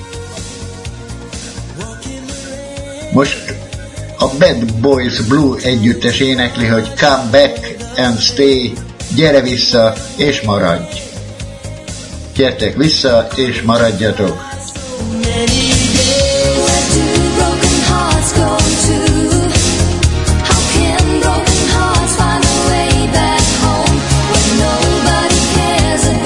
Most a Bad Boys Blue együttes énekli, hogy come back and stay, gyere vissza és maradj. Gyertek vissza és maradjatok. Broken hearts find a way back home when nobody cares.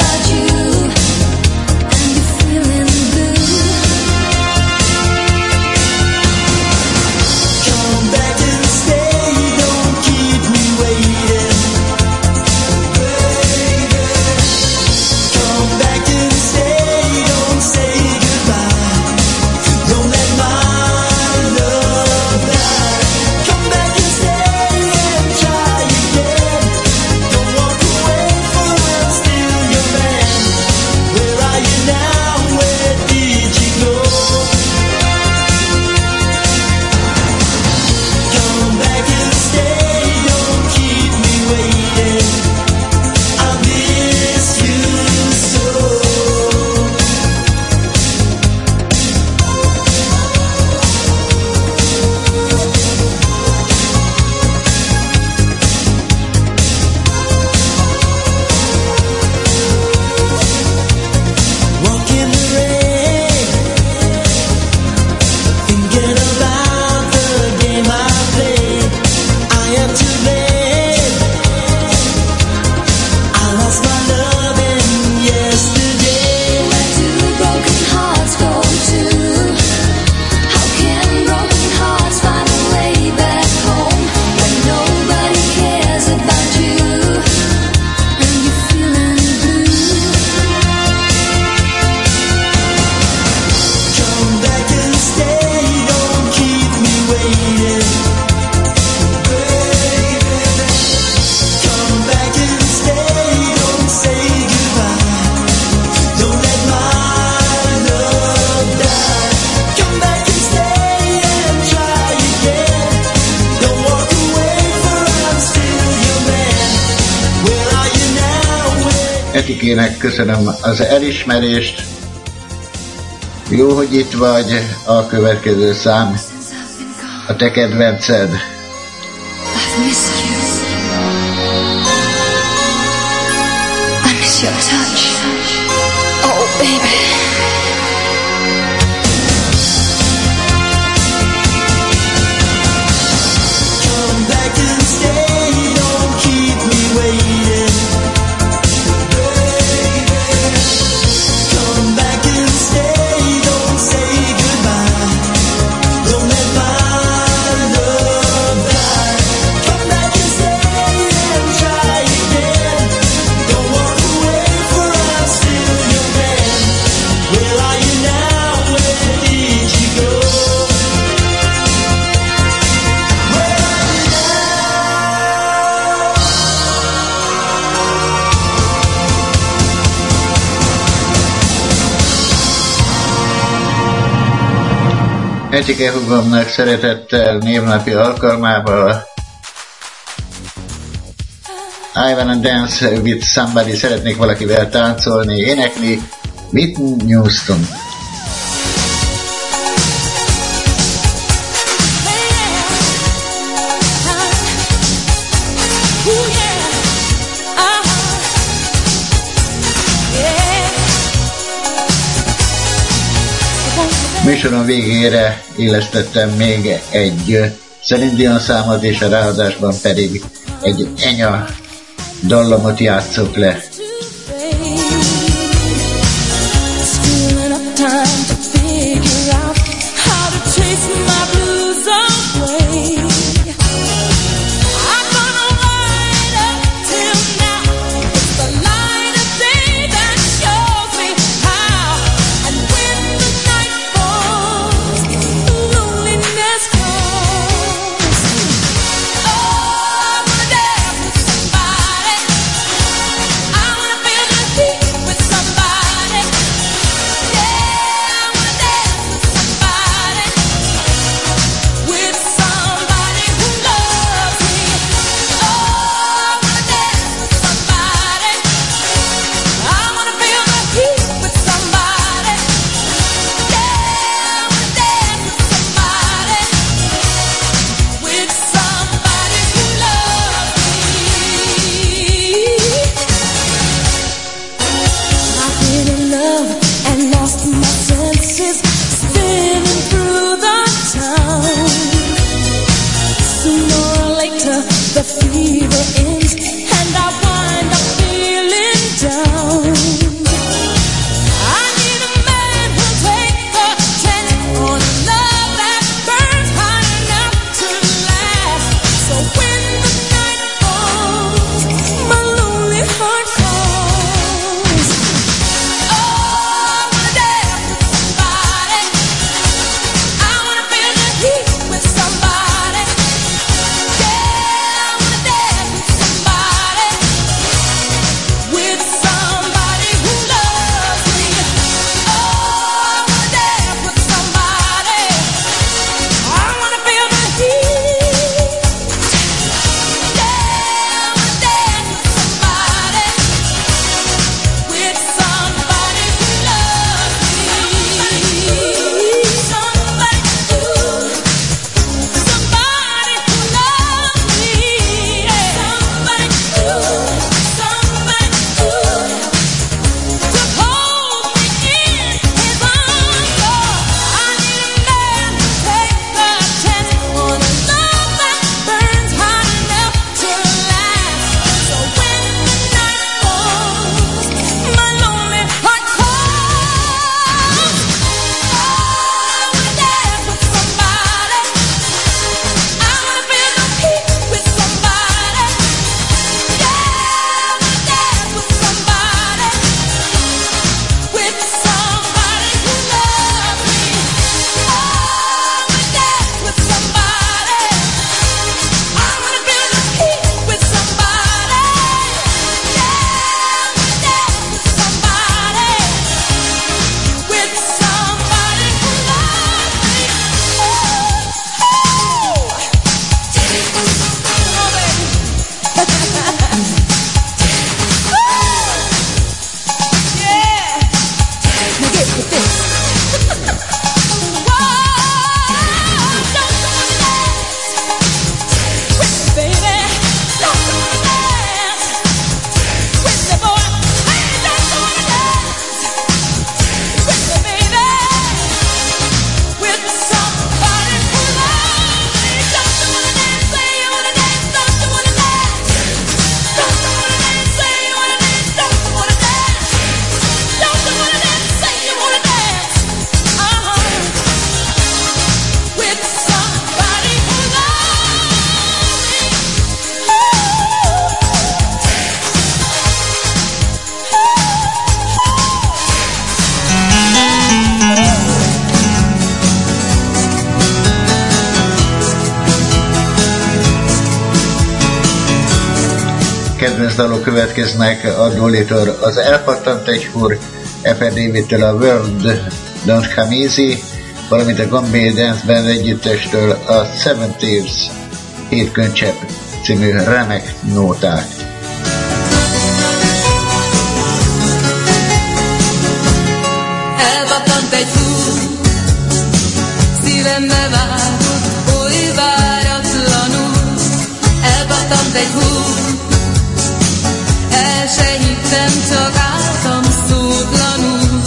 Etikének köszönöm az elismerést. Jó, hogy itt vagy. A következő szám a te kedvenced. I've missed you. I miss your touch. Oh, baby. Come back and stay, don't keep me waiting. Baby, come back and stay, don't say goodbye. Don't let my love die. Come back and stay and try again. Don't walk away, for I'm still your man. Where are you now? Where did you go? Where are you Etike húgomnak szeretettel névnapi alkalmával I wanna dance with somebody, szeretnék valakivel táncolni, énekli Whitney Houston. Műsoron végére illesztettem még egy Celine Dion számot, és a ráadásban pedig egy Enya dallamot játszok le. Still enough time to figure out how to chase my blues away. I'm gonna ride up till now. It's the light of day that shows me how. And when the night falls, loneliness calls. Oh, I wanna dance with somebody. I wanna feel the heat with somebody. Yeah, I wanna dance with somebody. With somebody who loves me. Oh, I wanna dance with somebody. I wanna feel the heat with somebody. Yeah, I wanna dance with somebody. With somebody who loves me. I've been in love and lost my senses, spinning through the town. Sooner or later, the fever ends, and I wind up feeling down. I need a man who'll take the chance on love that burns hot enough to last. So when the night falls, my lonely heart calls. Oh, I wanna dance with somebody. I wanna feel the heat with somebody. Yeah, I wanna dance with somebody. With somebody kedvenc dalok következnek a Dolly-től az Elpattant egy húr, Eper David-től a World Don't Come Easy, valamint a Gambé Dance Band együttestől a Seven Thieves hét könycsepp című remek nóták. Elpattant egy húr, szívembe vágott, oly váratlanul. Elpattant egy húr, el se hittem, csak álltam szótlanul.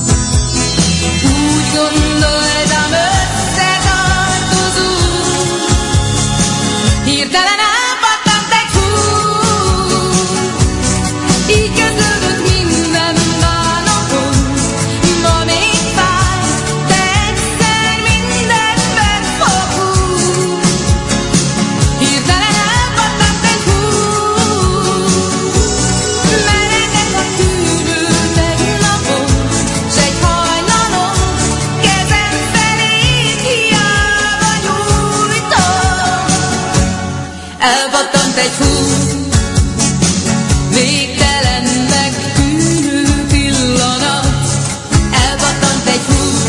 Úgy gondoltam, összetartozunk, hirtelen elpattant egy húr. Így kezdődött minden bánatom, ma még fáj, de egyszer minden megfogul. Hirtelen elpattant egy húr, meredek a tűnőt egy napon, s egy hajnalon kezem felé hiába nyújtom. Elpattant egy húr, végtelennek tűnő pillanat. Elpattant egy húr,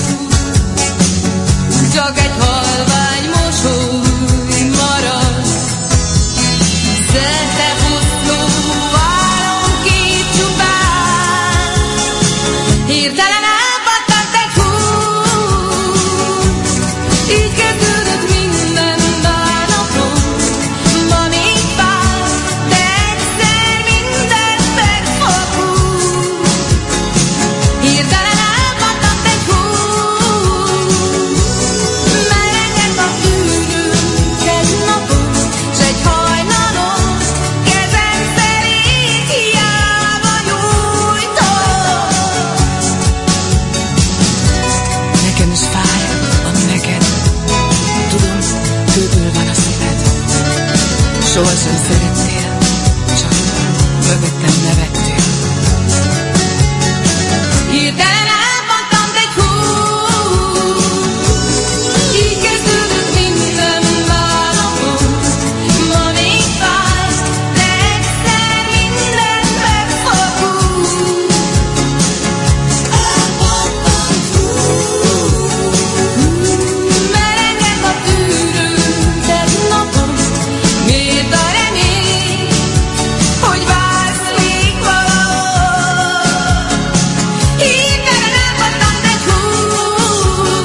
csak egy halvány mosoly marad. Szerte futló álomkép csupán, hirtelen elpattant egy húr. Így kezdődött minden bánatom, ma még fáj, de egyszer minden megfogul. Hirtelen elpattant egy húr, meredek a tűnők egy napon, s egy hajnalon kezem felé hiába nyújtom. Nekem is fáj, ami neked. Tudom, kőből van a szíved. Sohasem szerettél, csak mögöttem nevettél. Hirtelen elpattant egy húr, így kezdődött minden bánatom. Ma még fáj, de egyszer minden megfogul. Elpattant húr, meredek a tűnőt egy napon. Miért a remény, hogy vársz még valahol? Hirtelen elpattant egy húr,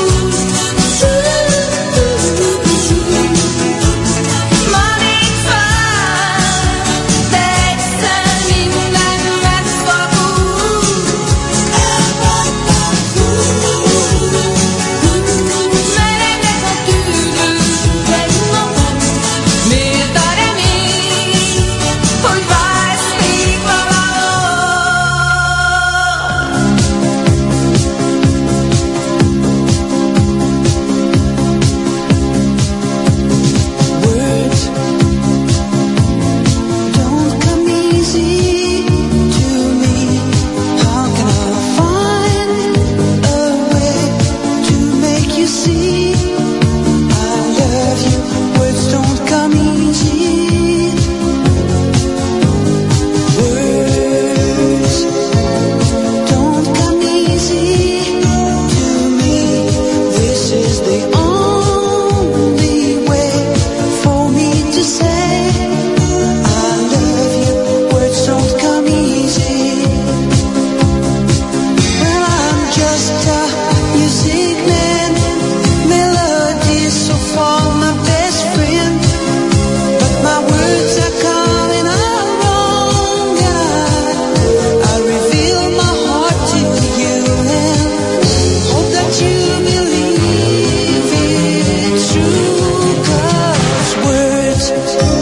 ma még fáj, de egyszer minden megfogul. Elpattant húr, meredek a tűnőt egy napon. Miért a remény, hogy vársz még Words don't come easy to me. How can I find a way to make you see I love you? Words don't come easy. Words don't come easy to me. This is the only way for me to say I love you. Words don't come easy. Well, I'm just a music man, melodies so far my best friend. But my words are coming out wrong, and I, I reveal my heart to you and hope that you believe it's true. 'Cause words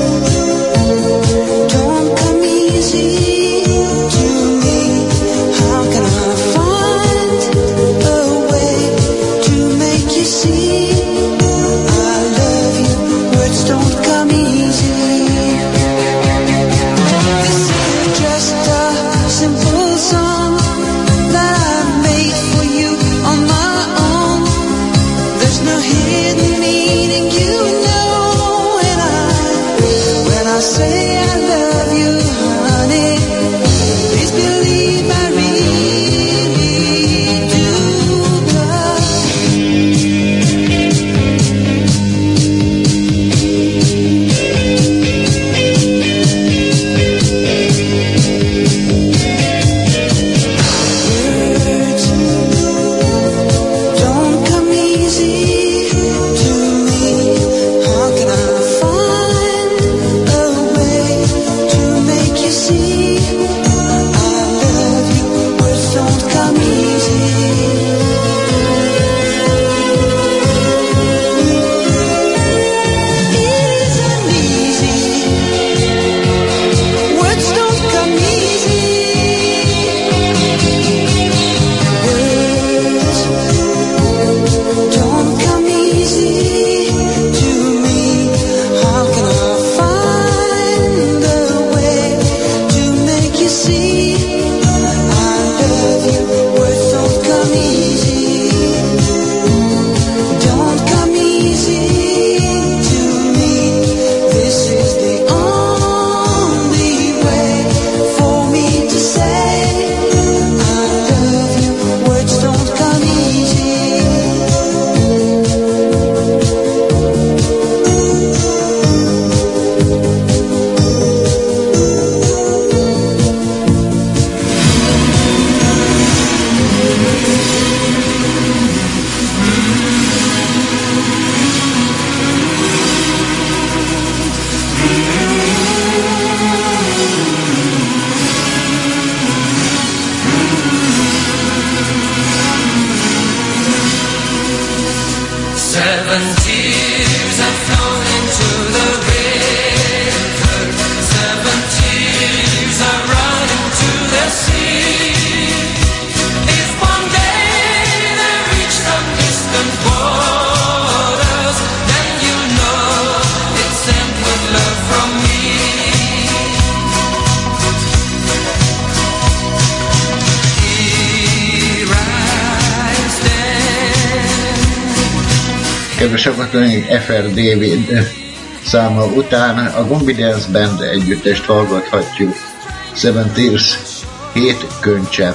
Kedves hallgatóink, ef er David száma után a Gombi Dance Band együttest hallgathatjuk. Seven Tears, hét könycsepp.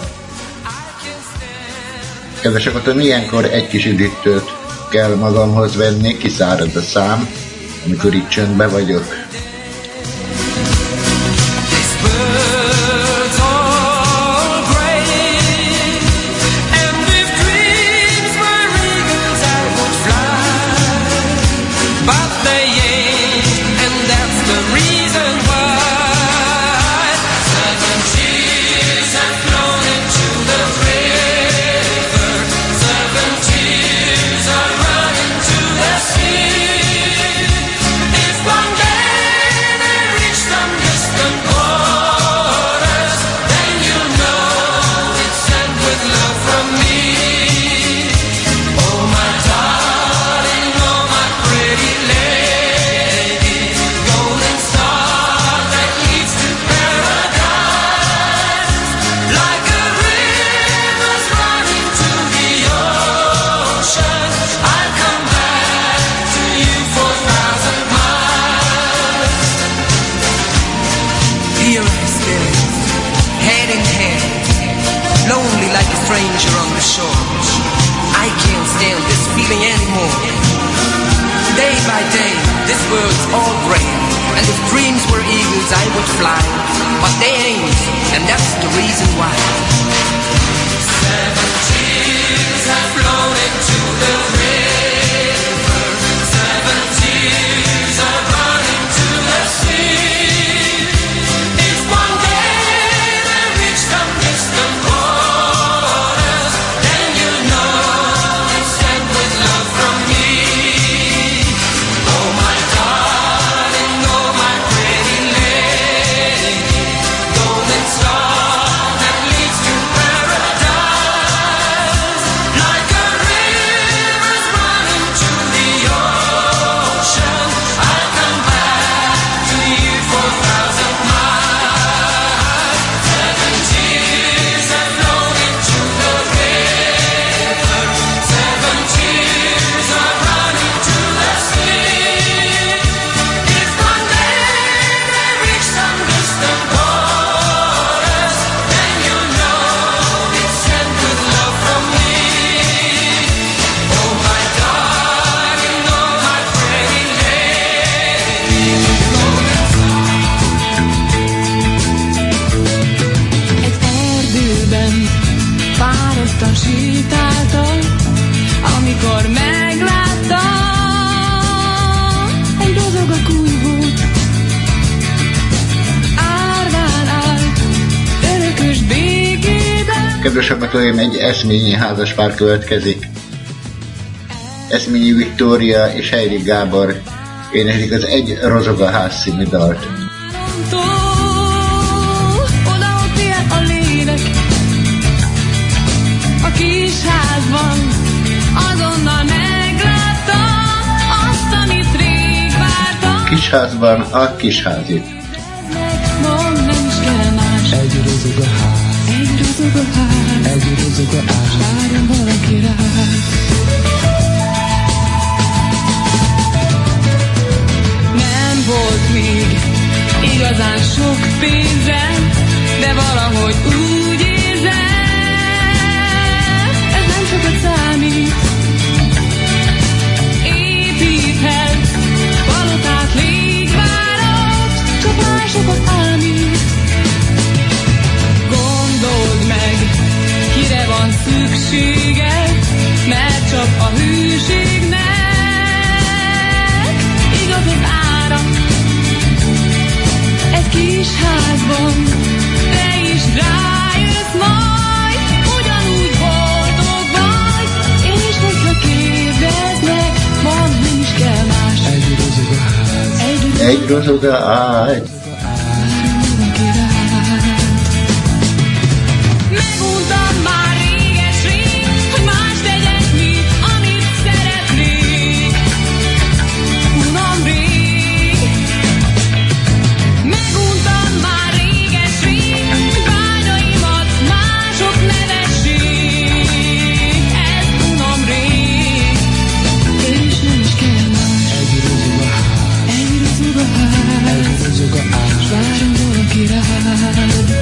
Kedves hallgatóink, ilyenkor egy kis üdítőt kell magamhoz venni, kiszárad a szám, amikor itt csöndbe vagyok. I would fly, but they ain't, and that's the reason why. Seven tears have flown into the river. Seven tears are running to the sea. If one day they reach some distant waters, then you know it's sent with love from me. Oh my darling, oh my pretty lady, golden star that leads to paradise. Like a river's running to the ocean, I'll come back to you for a thousand miles. Seven tears have flown into the river. Seven tears are running to the sea. If one day they reach some distant waters, then you know it's sent with love from me. Oh my darling, oh my pretty lady. Egy erdőben fáradtan sétáltam, amikor megláttam, egy rozog a kújvót. Árván állt, örökös békében. Kedves hallgatóim, egy eszményi házaspár következik. Eszményi Viktória és Heidi Gábor éneklik az Egy rozog a ház című dalt. Túl, oda ott él a lélek, a kis házban azonnal megláttam azt, amit rég vártam. Kisházban a kisházit. Mond, nem is kell más. Egy rozog a ház, egy rozog a ház, egy rozog a ház, várjon valaki rá. Nem volt még igazán sok pénzem, de valahogy úgy érzem, ez nem sokat számít. Építhet palotát, légvárat, csak másokat ámít. Gondold meg, kire van szükséged, mert csak a hűségnek igaz az ára. Egy kis házban te is rájössz majd, ugyanúgy boldog vagy, és hogyha kérdeznek, mondd, nem is kell más. Egy rozog a ház, Egy rozog a ágy. Meguntam már réges-rég, hogy más tegyek, mint amit szeretnék. Unom rég. Meguntam már réges-rég, hogy vágyaimat mások nevessék. Ez unom rég, és nem is s várjon valaki rád.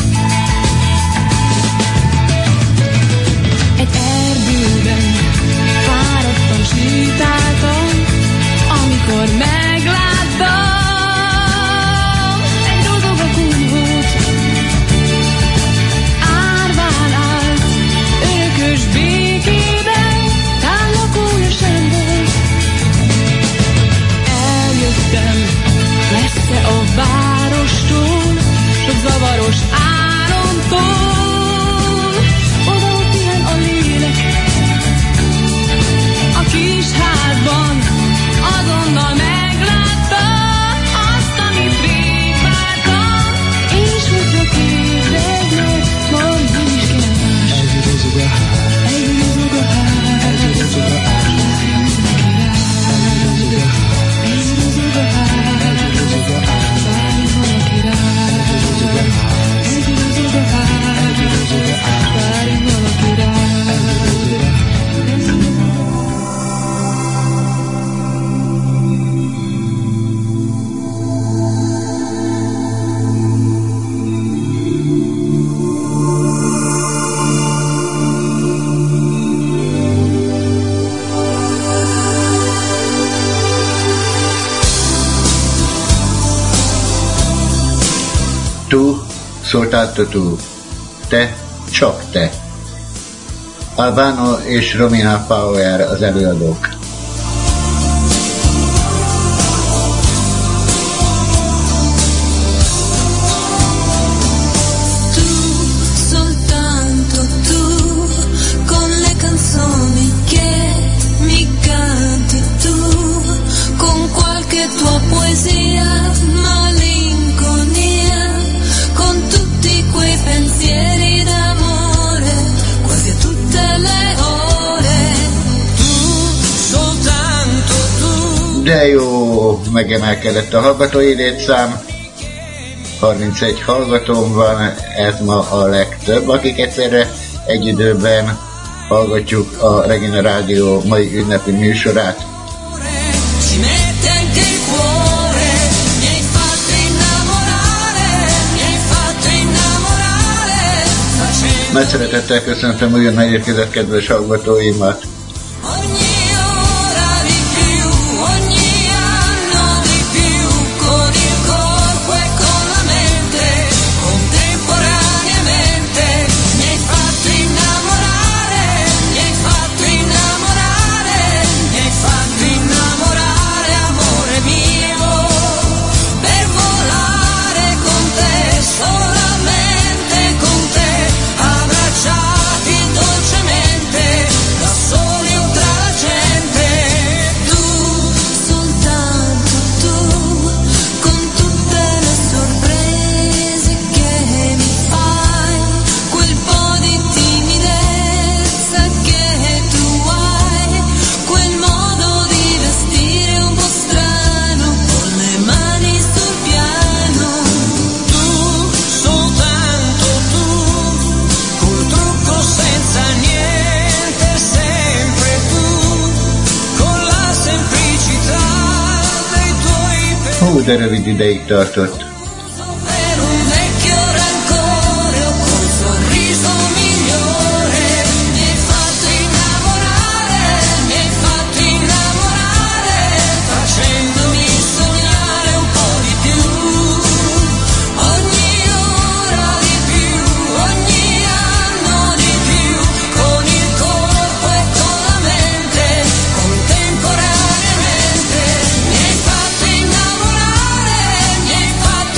Egy erdőben fáradtan sétáltam, amikor megláttam egy rozogakúnyhót. Árván állt, örökös békében, tán lakója sem volt. Eljöttem messze a várostól, sok zavaros álomtól. Oda ott pihen a lélek a kis házban, azonnal megláttam azt, amit rég vártam, és hogyha kérdeznek, mondd, nem is kell más. Egy rozog a ház, egy rozog a ház, egy rozog a ház, egy rozog a ház, egy rozog a ház, várjon valaki rád. Egy rozog a ház, egy rozog a ház, egy rozog a ház, várjon valaki rád. Tu, soltanto tu, te, csak te. Albano és Romina Power az előadók. Soltanto tu, con le canzoni che mi canti tu, con qualche tua poesia, malinconia, con tutti quei pensieri d'amore, quasi a tutte le ore. Tu, soltanto tu. De jó, megemelkedett a hallgatói létszám. harmincegy hallgatóm van, ez ma a legtöbb, akik egyszerre egy időben hallgatjuk a Regina Rádió mai ünnepi műsorát. Ci mette anche il cuore, mi hai fatto innamorare, mi hai fatto innamorare, facendo Nagy szeretettel köszöntöm újonnan érkezett kedves hallgatóimat. ogni ora di più, ogni anno di più, con il corpo e con la mente, contemporaneamente, mi hai fatto innamorare, mi hai fatto innamorare, mi hai fatto innamorare, amore mio, per volare con te, solamente con te, abbracciati dolcemente, da soli o tra la gente. Tu, soltanto tu, con tutte le sorprese che mi fai, quel po' di timidezza che tu hai, quel modo di vestire un po' strano, con le mani sul piano. Tu, soltanto tu, col trucco senza niente, sempre tu, con la semplicità dei tuoi Hú, de rövid ideig tartott. per un vecchio rancore o col sorriso migliore. Mi hai fatto innamorare, mi hai fatto innamorare, facendomi sognare un po' di più. Ogni ora di più, ogni anno di più, con il corpo e con la mente, contemporaneamente. Mi hai fatto innamorare, mi hai fatto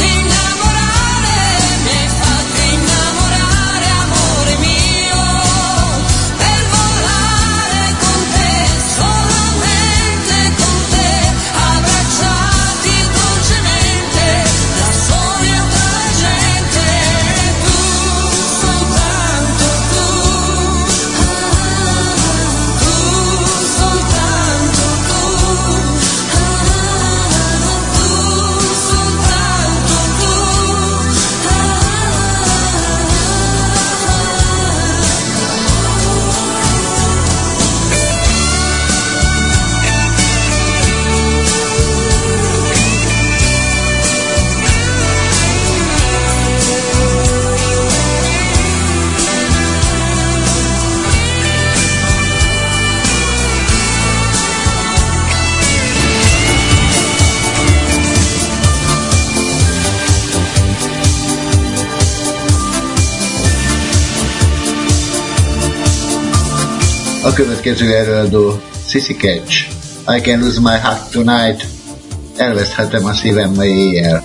A következő előadó Sissy Catch, I Can Lose My Heart Tonight, elveszthetem a szívem ma éjjel.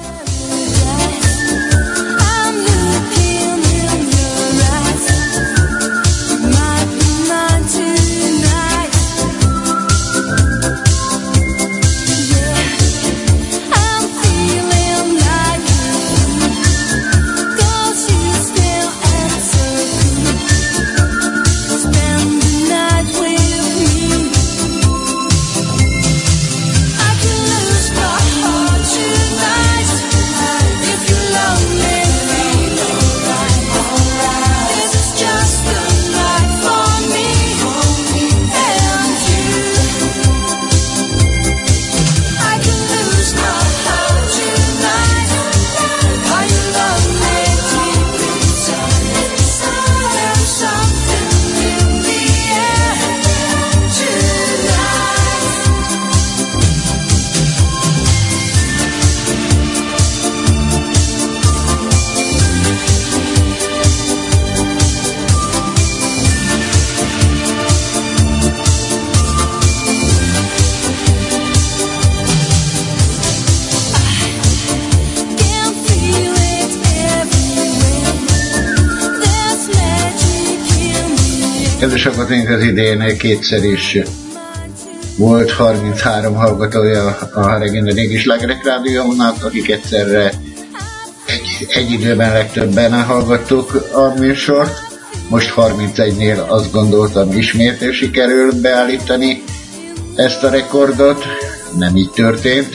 Kedves hallgatóink, az idén kétszer is volt harminchárom hallgatója a Regina Régi Slágerek Rádiónak, akik egyszerre egy, egy időben legtöbben hallgattuk a műsort. Most harmincegynél azt gondoltam, ismét sikerül beállítani ezt a rekordot. Nem így történt.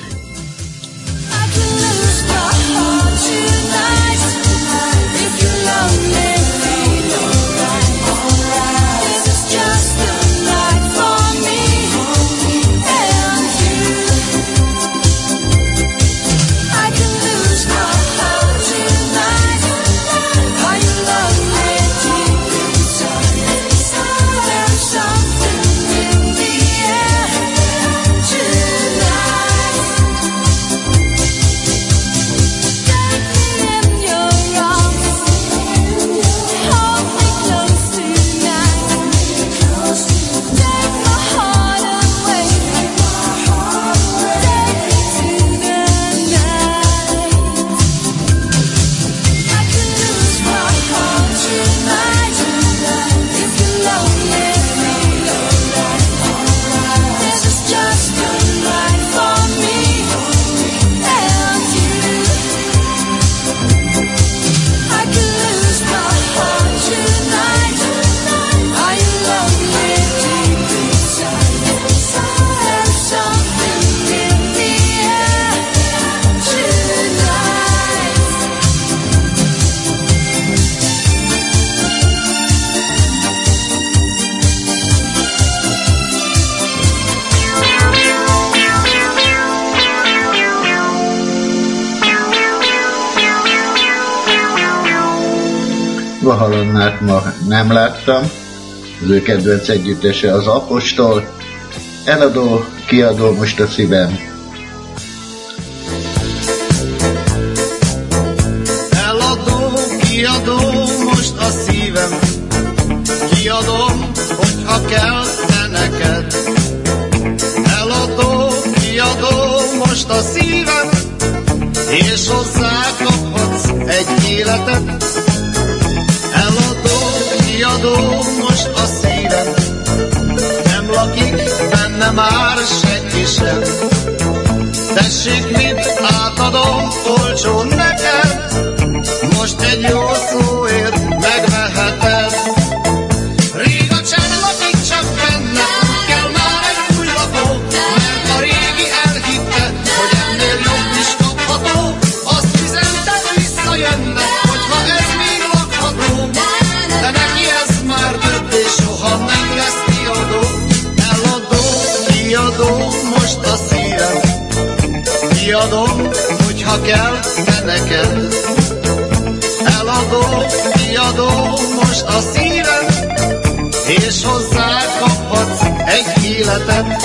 Vahalonnát ma nem láttam, az ő kedvenc együttese az Apostol, eladó, kiadó most a szívem. Eladó, kiadó most a szívem, kiadom, hogyha kell te neked. Eladó, kiadó most a szívem, és hozzá kaphatsz egy életet. Kiadó most a szívem, nem lakik benne már senki sem. Tessék, mit átadom olcsón neked, most egy jó szóért megveheted. Rég a csend lakik csak benne, kell már egy új lakó, mert a régi elhitte, hogy ennél jobb is kapható. Azt üzented, visszajönne, hogyha ez még lakható. De neki ez már több, és soha nem lesz kiadó. Eladó, kiadó most a szívem, kiadom, hogyha kell te neked. Eladó, kiadó most a szívem, és hozzá kaphatsz egy életet.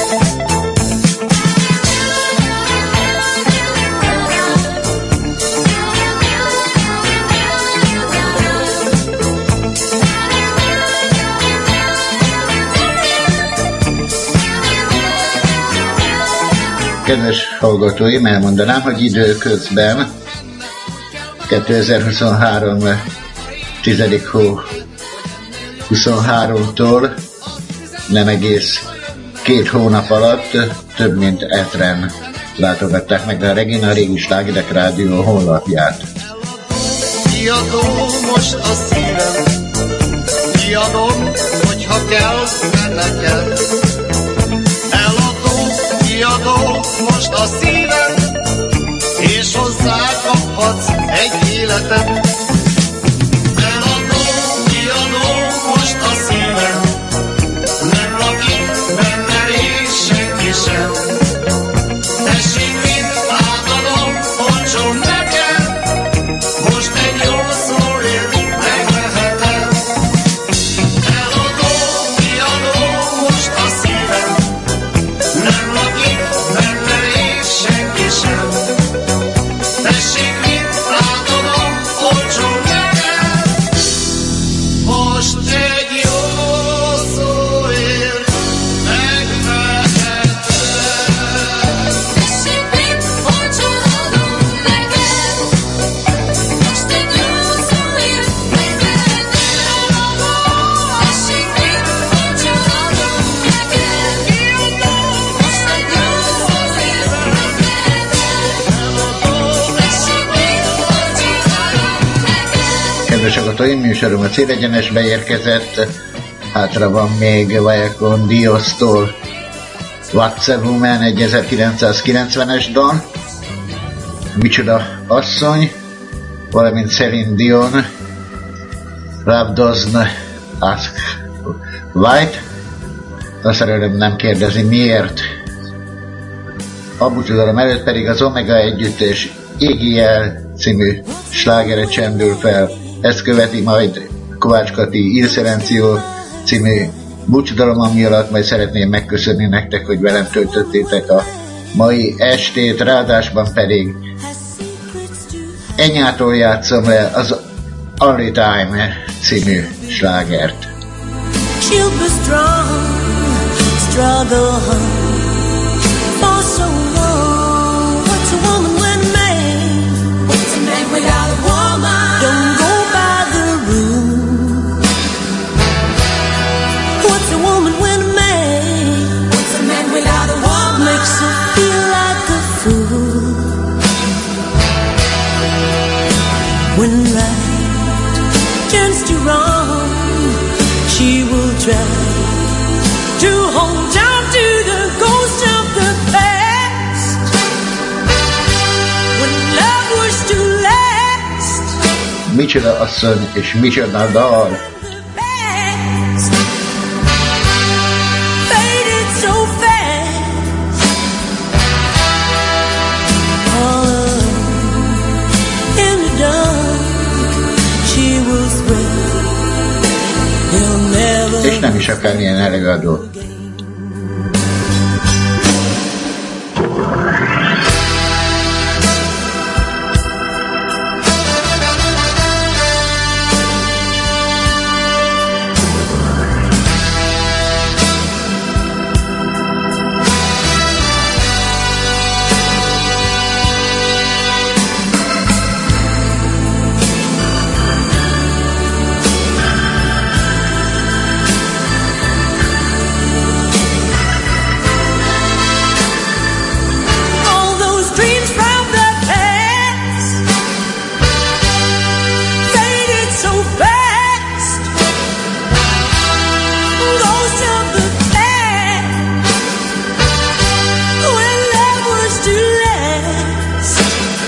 Kedves hallgatóim, elmondanám, hogy időközben kétezer-huszonhárom tizedik hó huszonháromtól nem egész két hónap alatt több mint ezren látogatták meg a Regina Régi Slágerek Rádió honlapját. Kiadom most a szívem, kiadom, hogyha kell neked. Eladom, kiadom most a szívem, és hozzá kaphatsz egy életet. Eladom, kiadom most a szívem, nem lakik benne rég senki sem. Tessék, mint átadom, olcsón neked, most egy jó szóért megveheted. Eladom, kiadom most a szívem, nem lakik benne rég senki sem. Tessék, mint átadom, olcsón neked, most egy jó szóért megveheted. Tessék, mit olcsón adom neked, most egy jó szóért megveheted. Tessék, mit olcsón adom neked, most egy jó szóért megveheted. Tessék, mit olcsón adom neked. Kedves hallgatóim, műsorom a célegyenesbe érkezett. Hátra van még Vajekon Diosztól What's a Woman, egy ezerkilencszázkilencvenes dal. Micsoda asszony, valamint Celine Dion, Love Doesn't Ask Why. A szerelem nem kérdezi miért. A búcsúzalom előtt pedig az Omega együttes Égi Jel című slágere csendül fel. Ezt követi majd Kovács Kati Il Silencio című búcsúdalom, ami alatt majd szeretném megköszönni nektek, hogy velem töltöttétek a mai estét, ráadásban pedig Enyától játszom le az Only Time című slágert. She'll be strong, struggle hard for so long. What's a woman when a man? What's a man without a woman? Don't go by the rule. What's a woman when a man? What's a man without a woman? Makes her feel like a fool. When right turns to wrong, she will try to hold on to the ghost of the past. When love was to last, Micsoda asszony és micsoda dal. past faded so fast. All alone in the dark, she will swear he'll never. És nem is akármilyen előadó. All those dreams from the past faded so fast. Ghost of the past when love was to last.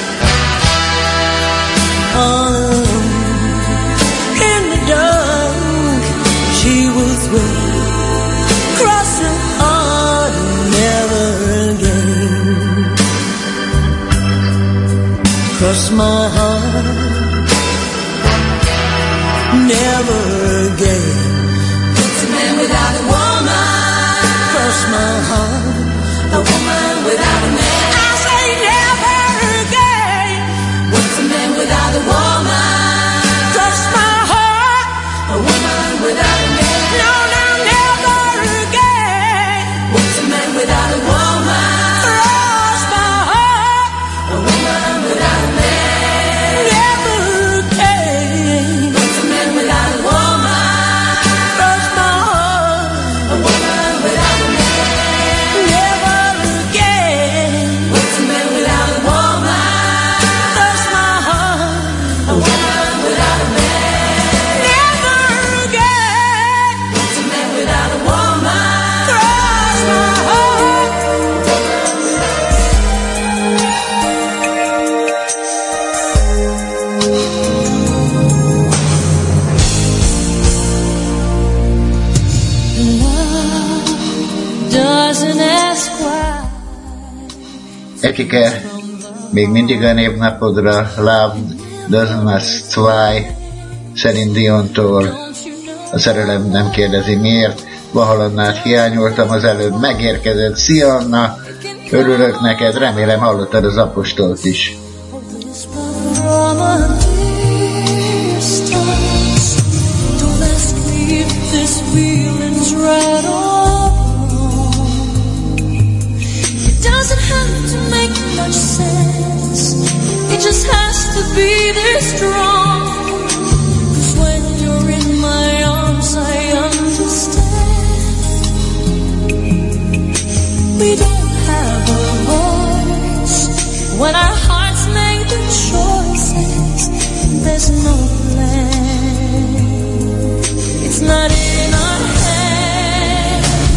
All alone in the dark, she was with cross her heart never again. Cross my heart never again. What's a man without a woman? Cross my heart, A woman without a man. I say never again. What's a man without a woman? Cross my heart, A woman without a man. no, no, never again. What's a man without a woman? Cross Etike, még mindig a névnapodra, Love Doesn't Ask Why, Celine Diontól. A szerelem nem kérdezi miért. Vahaladnát hiányoltam az előbb, megérkezett. Szia Anna, örülök neked, remélem hallottad az apostolt is. From a distance, don't ask me if this feeling's right or wrong. It doesn't have to make much sense, it just has to be this strong. 'Cause when you're in my arms I understand. We don't have a voice when our hearts make the choices. There's no plan. It's not in our hands.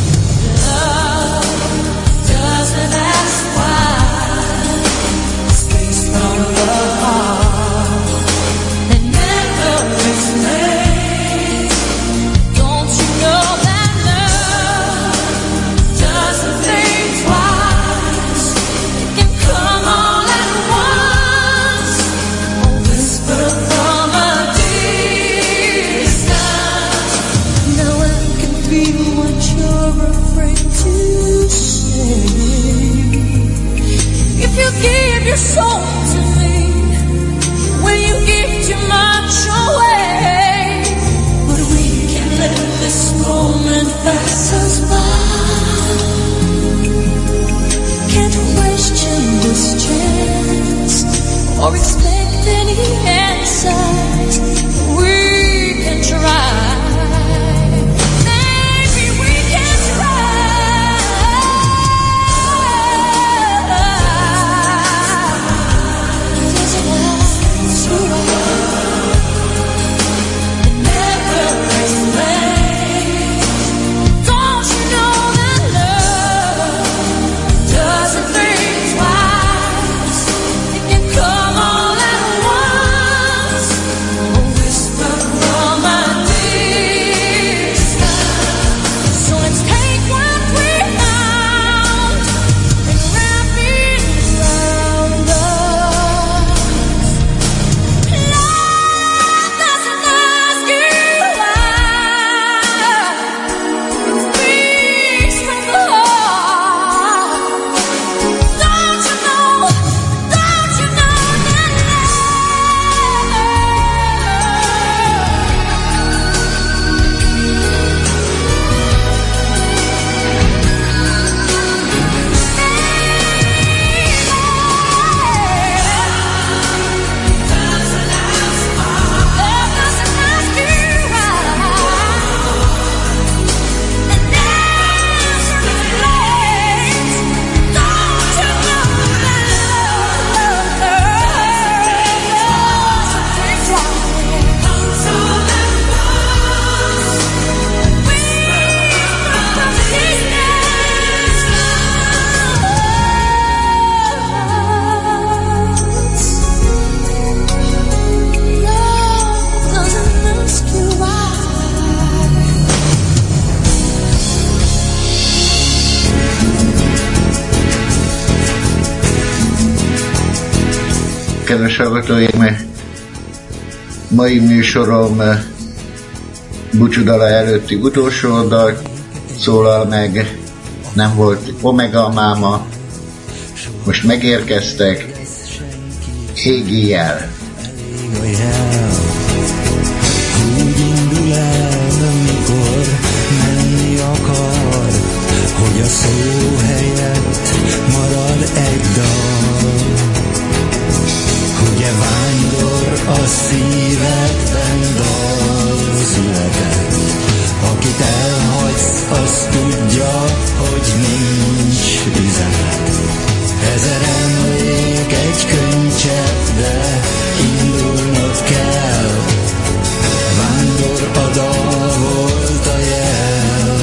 Love doesn't ask why. Space from the heart and never explains. Don't you know that love doesn't think twice? It can come all at once. A whisper from a distance. Now I can feel what you're afraid to say. If you give your soul to me, will you give too much away? But we can let this moment pass us by. Can't question this chance or expect any answers. We can try. Maybe we can try. Doesn't ask why. It never explains. Don't you know that love doesn't think twice? It can come all at once. A whisper from a distance. So let's take what we found and wrap it around us. Love doesn't ask you why. It speaks from the heart. Don't you know? Don't you know that Kedves hallgatóim, mai műsorom búcsúdala előtti utolsó oldal szólal meg. Nem volt Omega máma, most megérkeztek. Égi jel. Úgy indul el, amikor menni akar, hogy a szó helyett marad egy dal. Ugye vándor a szívedben dal született. Akit elhagysz, az tudja, hogy nincs üzenet. Ezer emlék egy könycseppbe indulnod kell. Vándor a dal volt a jel.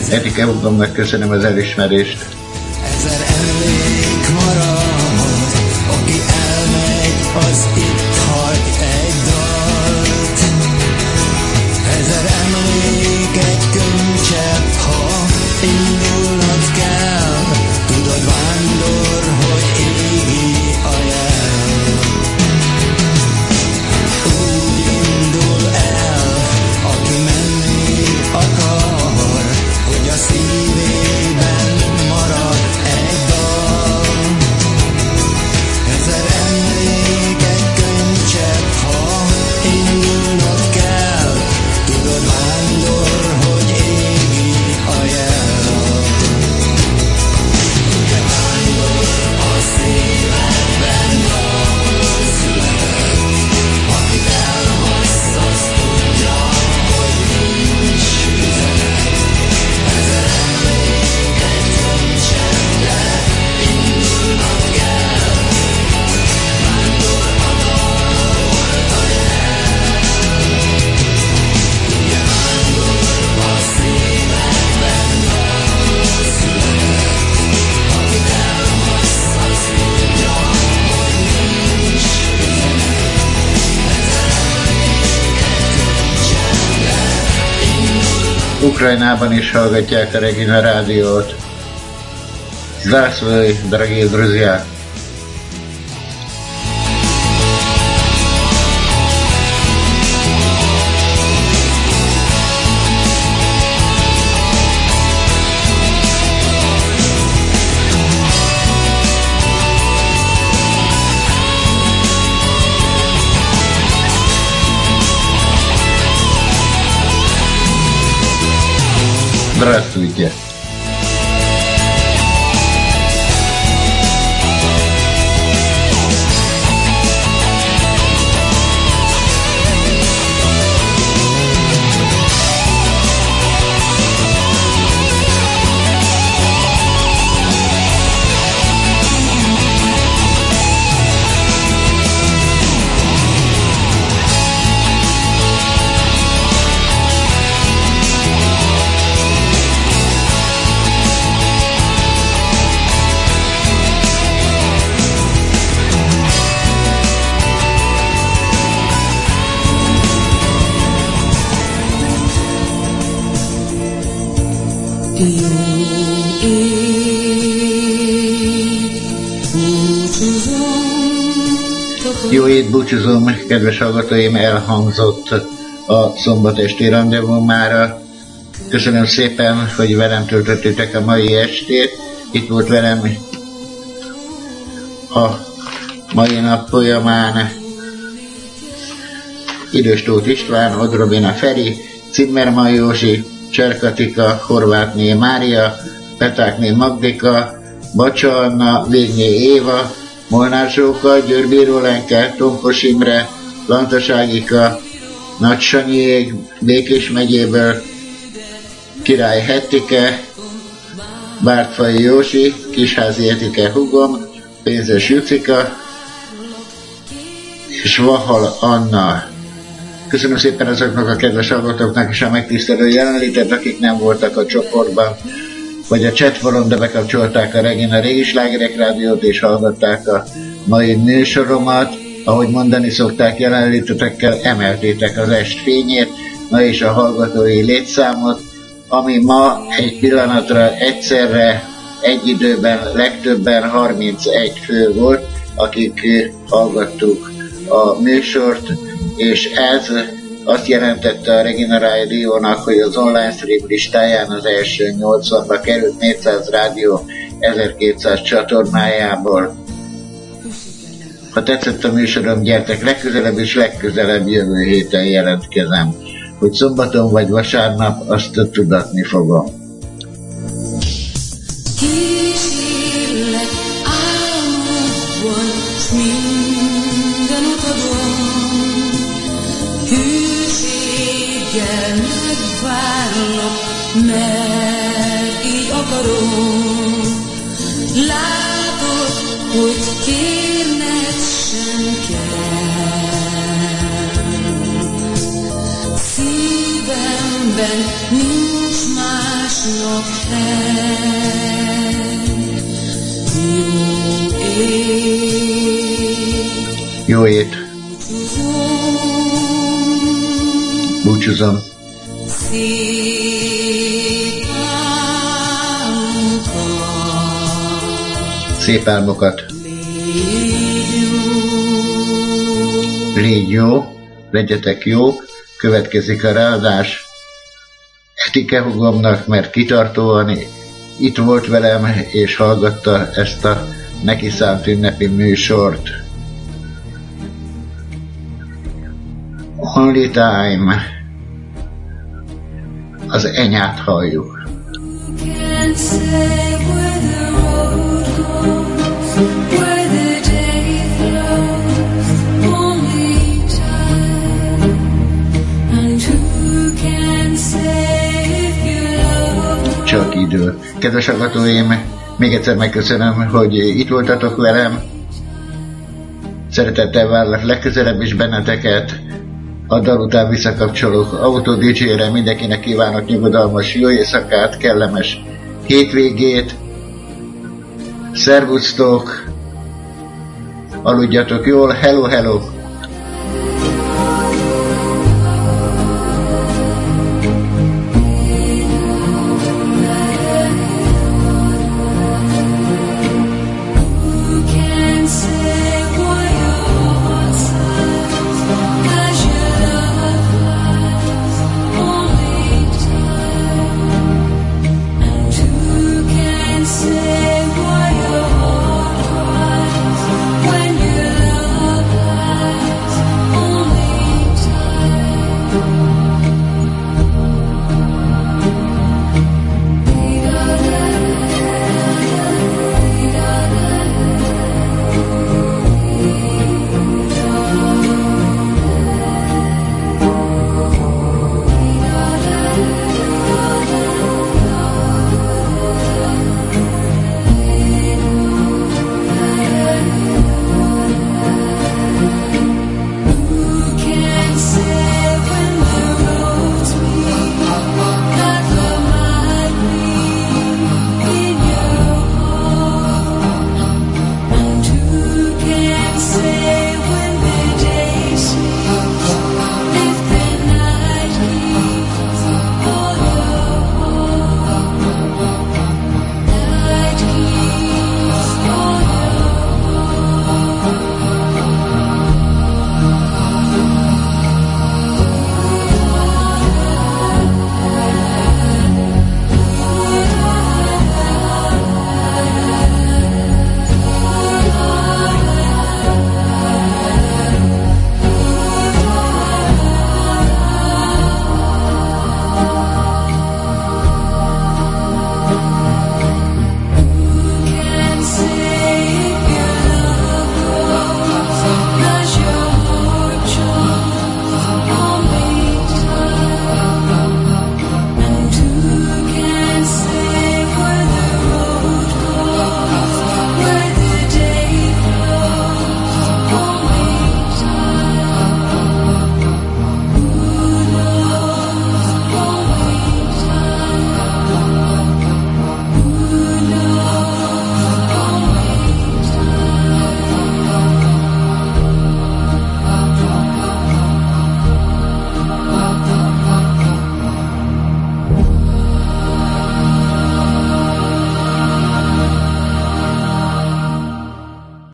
Etike Hugomnak köszönöm az elismerést. Ezer emlék marad, aki elmegy, az itt hagy egy dalt. Ezer emlék egy könycsepp, ha indulnod kell, tudod vándor, hogy égi a jel. Úgy indul el, aki menni akar, hogy a szívében marad egy dal. Ezer emlék egy könycsepp, ha indulnod kell, tudod vándor, hogy égi a jel. Ugye vándor a szívedben dal született, akit elhagysz, az tudja, hogy nincs üzenet. Ezer emlék egy könycseppre indulnod kell, vándor a dal volt a jel. Ugye vándor a szívedben dal született, akit elhagysz, az tudja, hogy nincs üzenet. Ezer emlék egy könycseppre indulnod. Ukrajnában is hallgatják a Regina rádiót. Здравствуй, дорогие друзья! Здравствуйте! Jó ét, búcsúzom, kedves hallgatóim, elhangzott a szombatesti rendezvúmára. Köszönöm szépen, hogy velem töltöttétek a mai estét. Itt volt velem a mai nap folyamán Idős Tóth István, Odrobina Feri, Zimmermann Józsi, Cserkatika, Horvátné Mária, Petákné Magdika, Bacsa Anna, Végné Éva, Molnár Zsóka, Győrbíró Lenke, Tompos Imre, Lantos Ágika, Nagy Sanyiék, Békés megyéből, Király Hettike, Bártfai Józsi, Kisházi Etike Hugom, Pénzes Jucika és Vahal Anna. Köszönöm szépen azoknak a kedves hallgatóknak is a megtisztelő jelenlétet, akik nem voltak a csoportban, vagy a chatforon, de bekapcsolták a Regina Régi Slágerek rádiót és hallgatták a mai műsoromat. Ahogy mondani szokták, jelenlétetekkel emeltétek az est fényét, na és a hallgatói létszámot, ami ma egy pillanatra egyszerre, egy időben legtöbben harmincegy fő volt, akik hallgattuk a műsort, és ez azt jelentette a Regina rádiónak, hogy az online stream listáján az első nyolcvanba került négyszáz rádió ezerkétszáz csatornájából. Ha tetszett a műsorom, gyertek legközelebb, és legközelebb jövő héten jelentkezem. Hogy szombaton vagy vasárnap, azt tudatni fogom. Kísérlek álmodban, s minden utadon, hűséggel megvárlak, mert így akarom. Látod, hogy kérned sem kell. Szívemben nincs más napfel, jó ég, Jó ét. Búcsúzom. szép álmokat, Szép álmokat. légy Légy jó, legyetek jók, következik a ráadás. Etike hugomnak, mert kitartóan itt volt velem, és hallgatta ezt a neki szánt ünnepi műsort. Only time. Az enyát halljuk. can't say where the road goes, where the day flows, only time. And who can say if you love Csak idő. Kedves hallgatóim, még egyszer megköszönöm, hogy itt voltatok velem. Szeretettel várlak legközelebb is benneteket. A dal után visszakapcsolok Auto dé dzsére, mindenkinek kívánok nyugodalmas jó éjszakát, kellemes hétvégét. Szervusztok! Aludjatok jól, hello, hello!